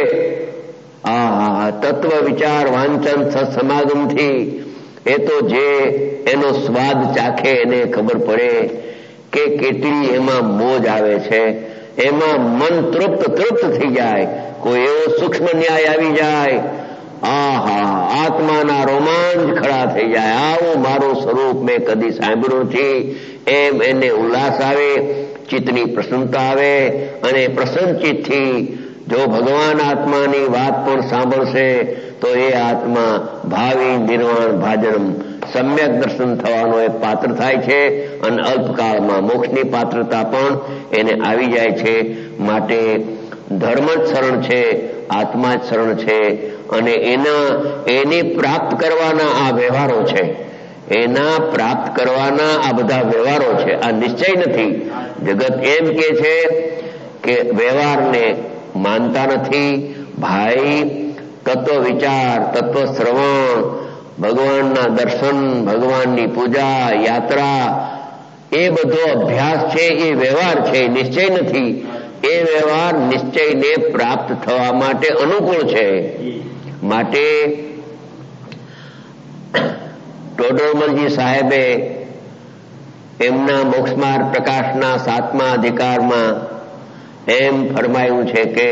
આ તત્વ વિચાર વાંચન સત્સમાગમથી એ તો જે એનો સ્વાદ ચાખે એને ખબર પડે કે કેટલી એમાં મોજ આવે છે, એમાં મન તૃપ્ત તૃપ્ત થઈ જાય. કોઈ એવો સૂક્ષ્મ ન્યાય આવી જાય, આહા, આત્માના રોમાંચ ખડા થઈ જાય. આવું મારું સ્વરૂપ મેં કદી સાંભળ્યું નથી, એમ એને ઉલ્લાસ આવે, ચિત્તની પ્રસન્નતા આવે. અને પ્રસન્ન ચિત્તથી જો ભગવાન આત્માની વાત પણ સાંભળશે તો એ આત્મા ભાવિ નિર્વાણ ભાજનમ સમ્યક દર્શન થવાનો એ પાત્ર થાય છે અને અલ્પકાળમાં મોક્ષની પાત્રતા પણ એને આવી જાય છે. માટે ધર્મ જ શરણ છે, આત્મા જ શરણ છે અને એના એને પ્રાપ્ત કરવાના આ વ્યવહારો છે, એના પ્રાપ્ત કરવાના આ બધા વ્યવહારો છે. આ નિશ્ચય નથી. જગત એમ કે છે કે વ્યવહારને માનતા નથી. ભાઈ, તત્વ વિચાર, તત્વ શ્રવણ, ભગવાનના દર્શન, ભગવાનની પૂજા, યાત્રા, એ બધો અભ્યાસ છે, એ વ્યવહાર છે, નિશ્ચય નથી. એ વ્યવહાર નિશ્ચયને પ્રાપ્ત થવા માટે અનુકૂળ છે. માટે ટોડરમલજી સાહેબે એમના મોક્ષમાર્ગ પ્રકાશના સાતમા અધિકારમાં એમ ફરમાયું છે કે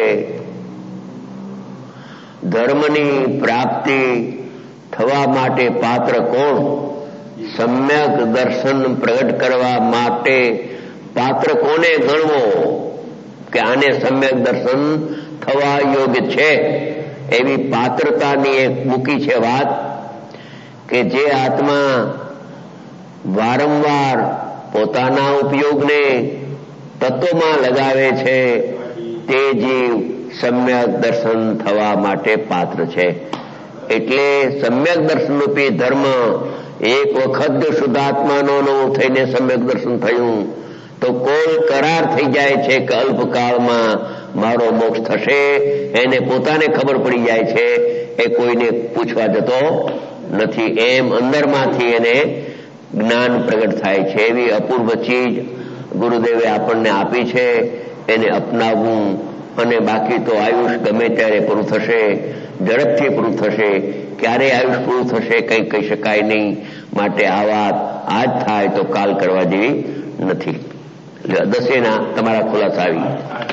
ધર્મની પ્રાપ્તિ થવા માટે પાત્ર કોણ? સમ્યક દર્શન પ્રગટ કરવા માટે પાત્ર કોને ગણવો કે આને સમ્યક દર્શન થવા યોગ્ય છે? એવી પાત્રતાની એક મૂકી છે વાત કે જે આત્મા વારંવાર પોતાના ઉપયોગને તત્વમાં લગાવે છે તે જીવ સમ્યક દર્શન થવા માટે પાત્ર છે. એટલે સમ્યક દર્શનરૂપી ધર્મ એક વખત જો શુદ્ધાત્માનો થઈને સમ્યક દર્શન થયું તો કોઈ કરાર થઈ જાય છે કે અલ્પકાળમાં મારો મોક્ષ થશે. એને પોતાને ખબર પડી જાય છે, એ કોઈને પૂછવા જતો નથી. એમ અંદરમાંથી એને જ્ઞાન પ્રગટ થાય છે. એવી અપૂર્વ ચીજ ગુરુદેવે આપણને આપી છે, એને અપનાવવું. અને બાકી તો આયુષ ગમે ત્યારે પૂરું થશે, ઝડપથી પૂરું થશે. ક્યારે આયુષ પૂરું થશે કંઈ કહી શકાય નહીં. માટે આ વાત આજ થાય તો કાલ કરવા જેવી નથી. દસેના તમારા ખુલાસા આવી.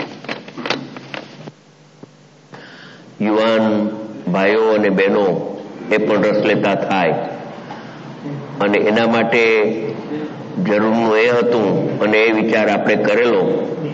યુવાન ભાઈઓ અને બહેનો એ પણ રસ લેતા થાય અને એના માટે જરૂરનું એ હતું અને એ વિચાર આપણે કરેલો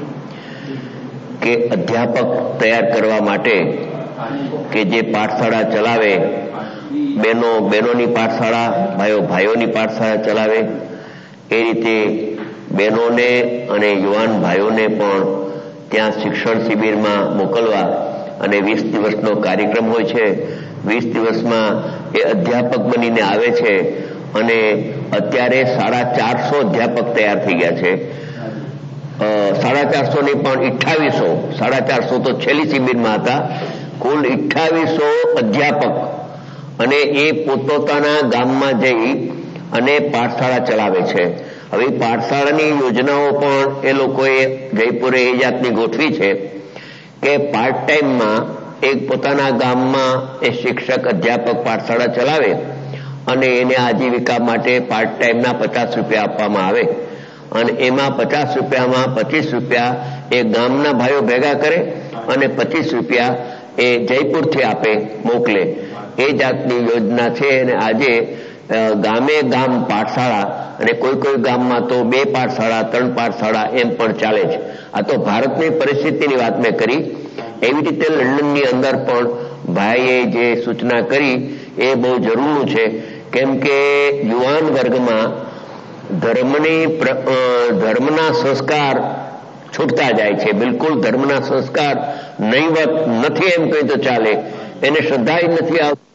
કે અધ્યાપક તૈયાર કરવા માટે કે જે પાઠશાળા ચલાવે, બહેનો બહેનોની પાઠશાળા, ભાઈઓ ભાઈઓની પાઠશાળા ચલાવે, એ રીતે બહેનોને અને યુવાન ભાઈઓને પણ ત્યાં શિક્ષણ શિબિરમાં મોકલવા અને વીસ દિવસનો કાર્યક્રમ હોય છે. વીસ દિવસમાં એ અધ્યાપક બનીને આવે છે અને અત્યારે સાડા ચારસો અધ્યાપક તૈયાર થઈ ગયા છે. સાડા ચારસો ની પણ અઠ્ઠાવીસો સાડા ચારસો તો છેલ્લી શિબિરમાં હતા. કુલ અઠ્ઠાવીસો અધ્યાપક અને એ પોતપોતાના ગામમાં જઈ અને પાઠશાળા ચલાવે છે. હવે પાઠશાળાની યોજનાઓ પણ એ લોકોએ જયપુરે એ જાતની ગોઠવી છે કે પાર્ટ ટાઈમમાં એક પોતાના ગામમાં એ શિક્ષક અધ્યાપક પાઠશાળા ચલાવે અને એને આજીવિકા માટે પાર્ટ ટાઈમના પચાસ રૂપિયા આપવામાં આવે અને એમાં પચાસ રૂપિયામાં પચીસ રૂપિયા એ ગામના ભાઈઓ ભેગા કરે અને પચીસ રૂપિયા એ જયપુરથી આપે મોકલે. એ જાતની યોજના છે અને આજે ગામે ગામ પાઠશાળા અને કોઈ કોઈ ગામમાં તો બે પાઠશાળા ત્રણ પાઠશાળા એમ પણ ચાલે છે. આ તો ભારતની પરિસ્થિતિની વાત મેં કરી. એવી રીતે લંડનની અંદર પણ ભાઈએ જે સૂચના કરી એ બહુ જરૂરનું છે, કેમ કે યુવાન વર્ગમાં ધર્મની ધર્મના સંસ્કાર છૂટતા જાય છે. બિલકુલ ધર્મના સંસ્કાર નહીવત નથી એમ કહી તો ચાલે. એને શ્રદ્ધા જ નથી આવતી.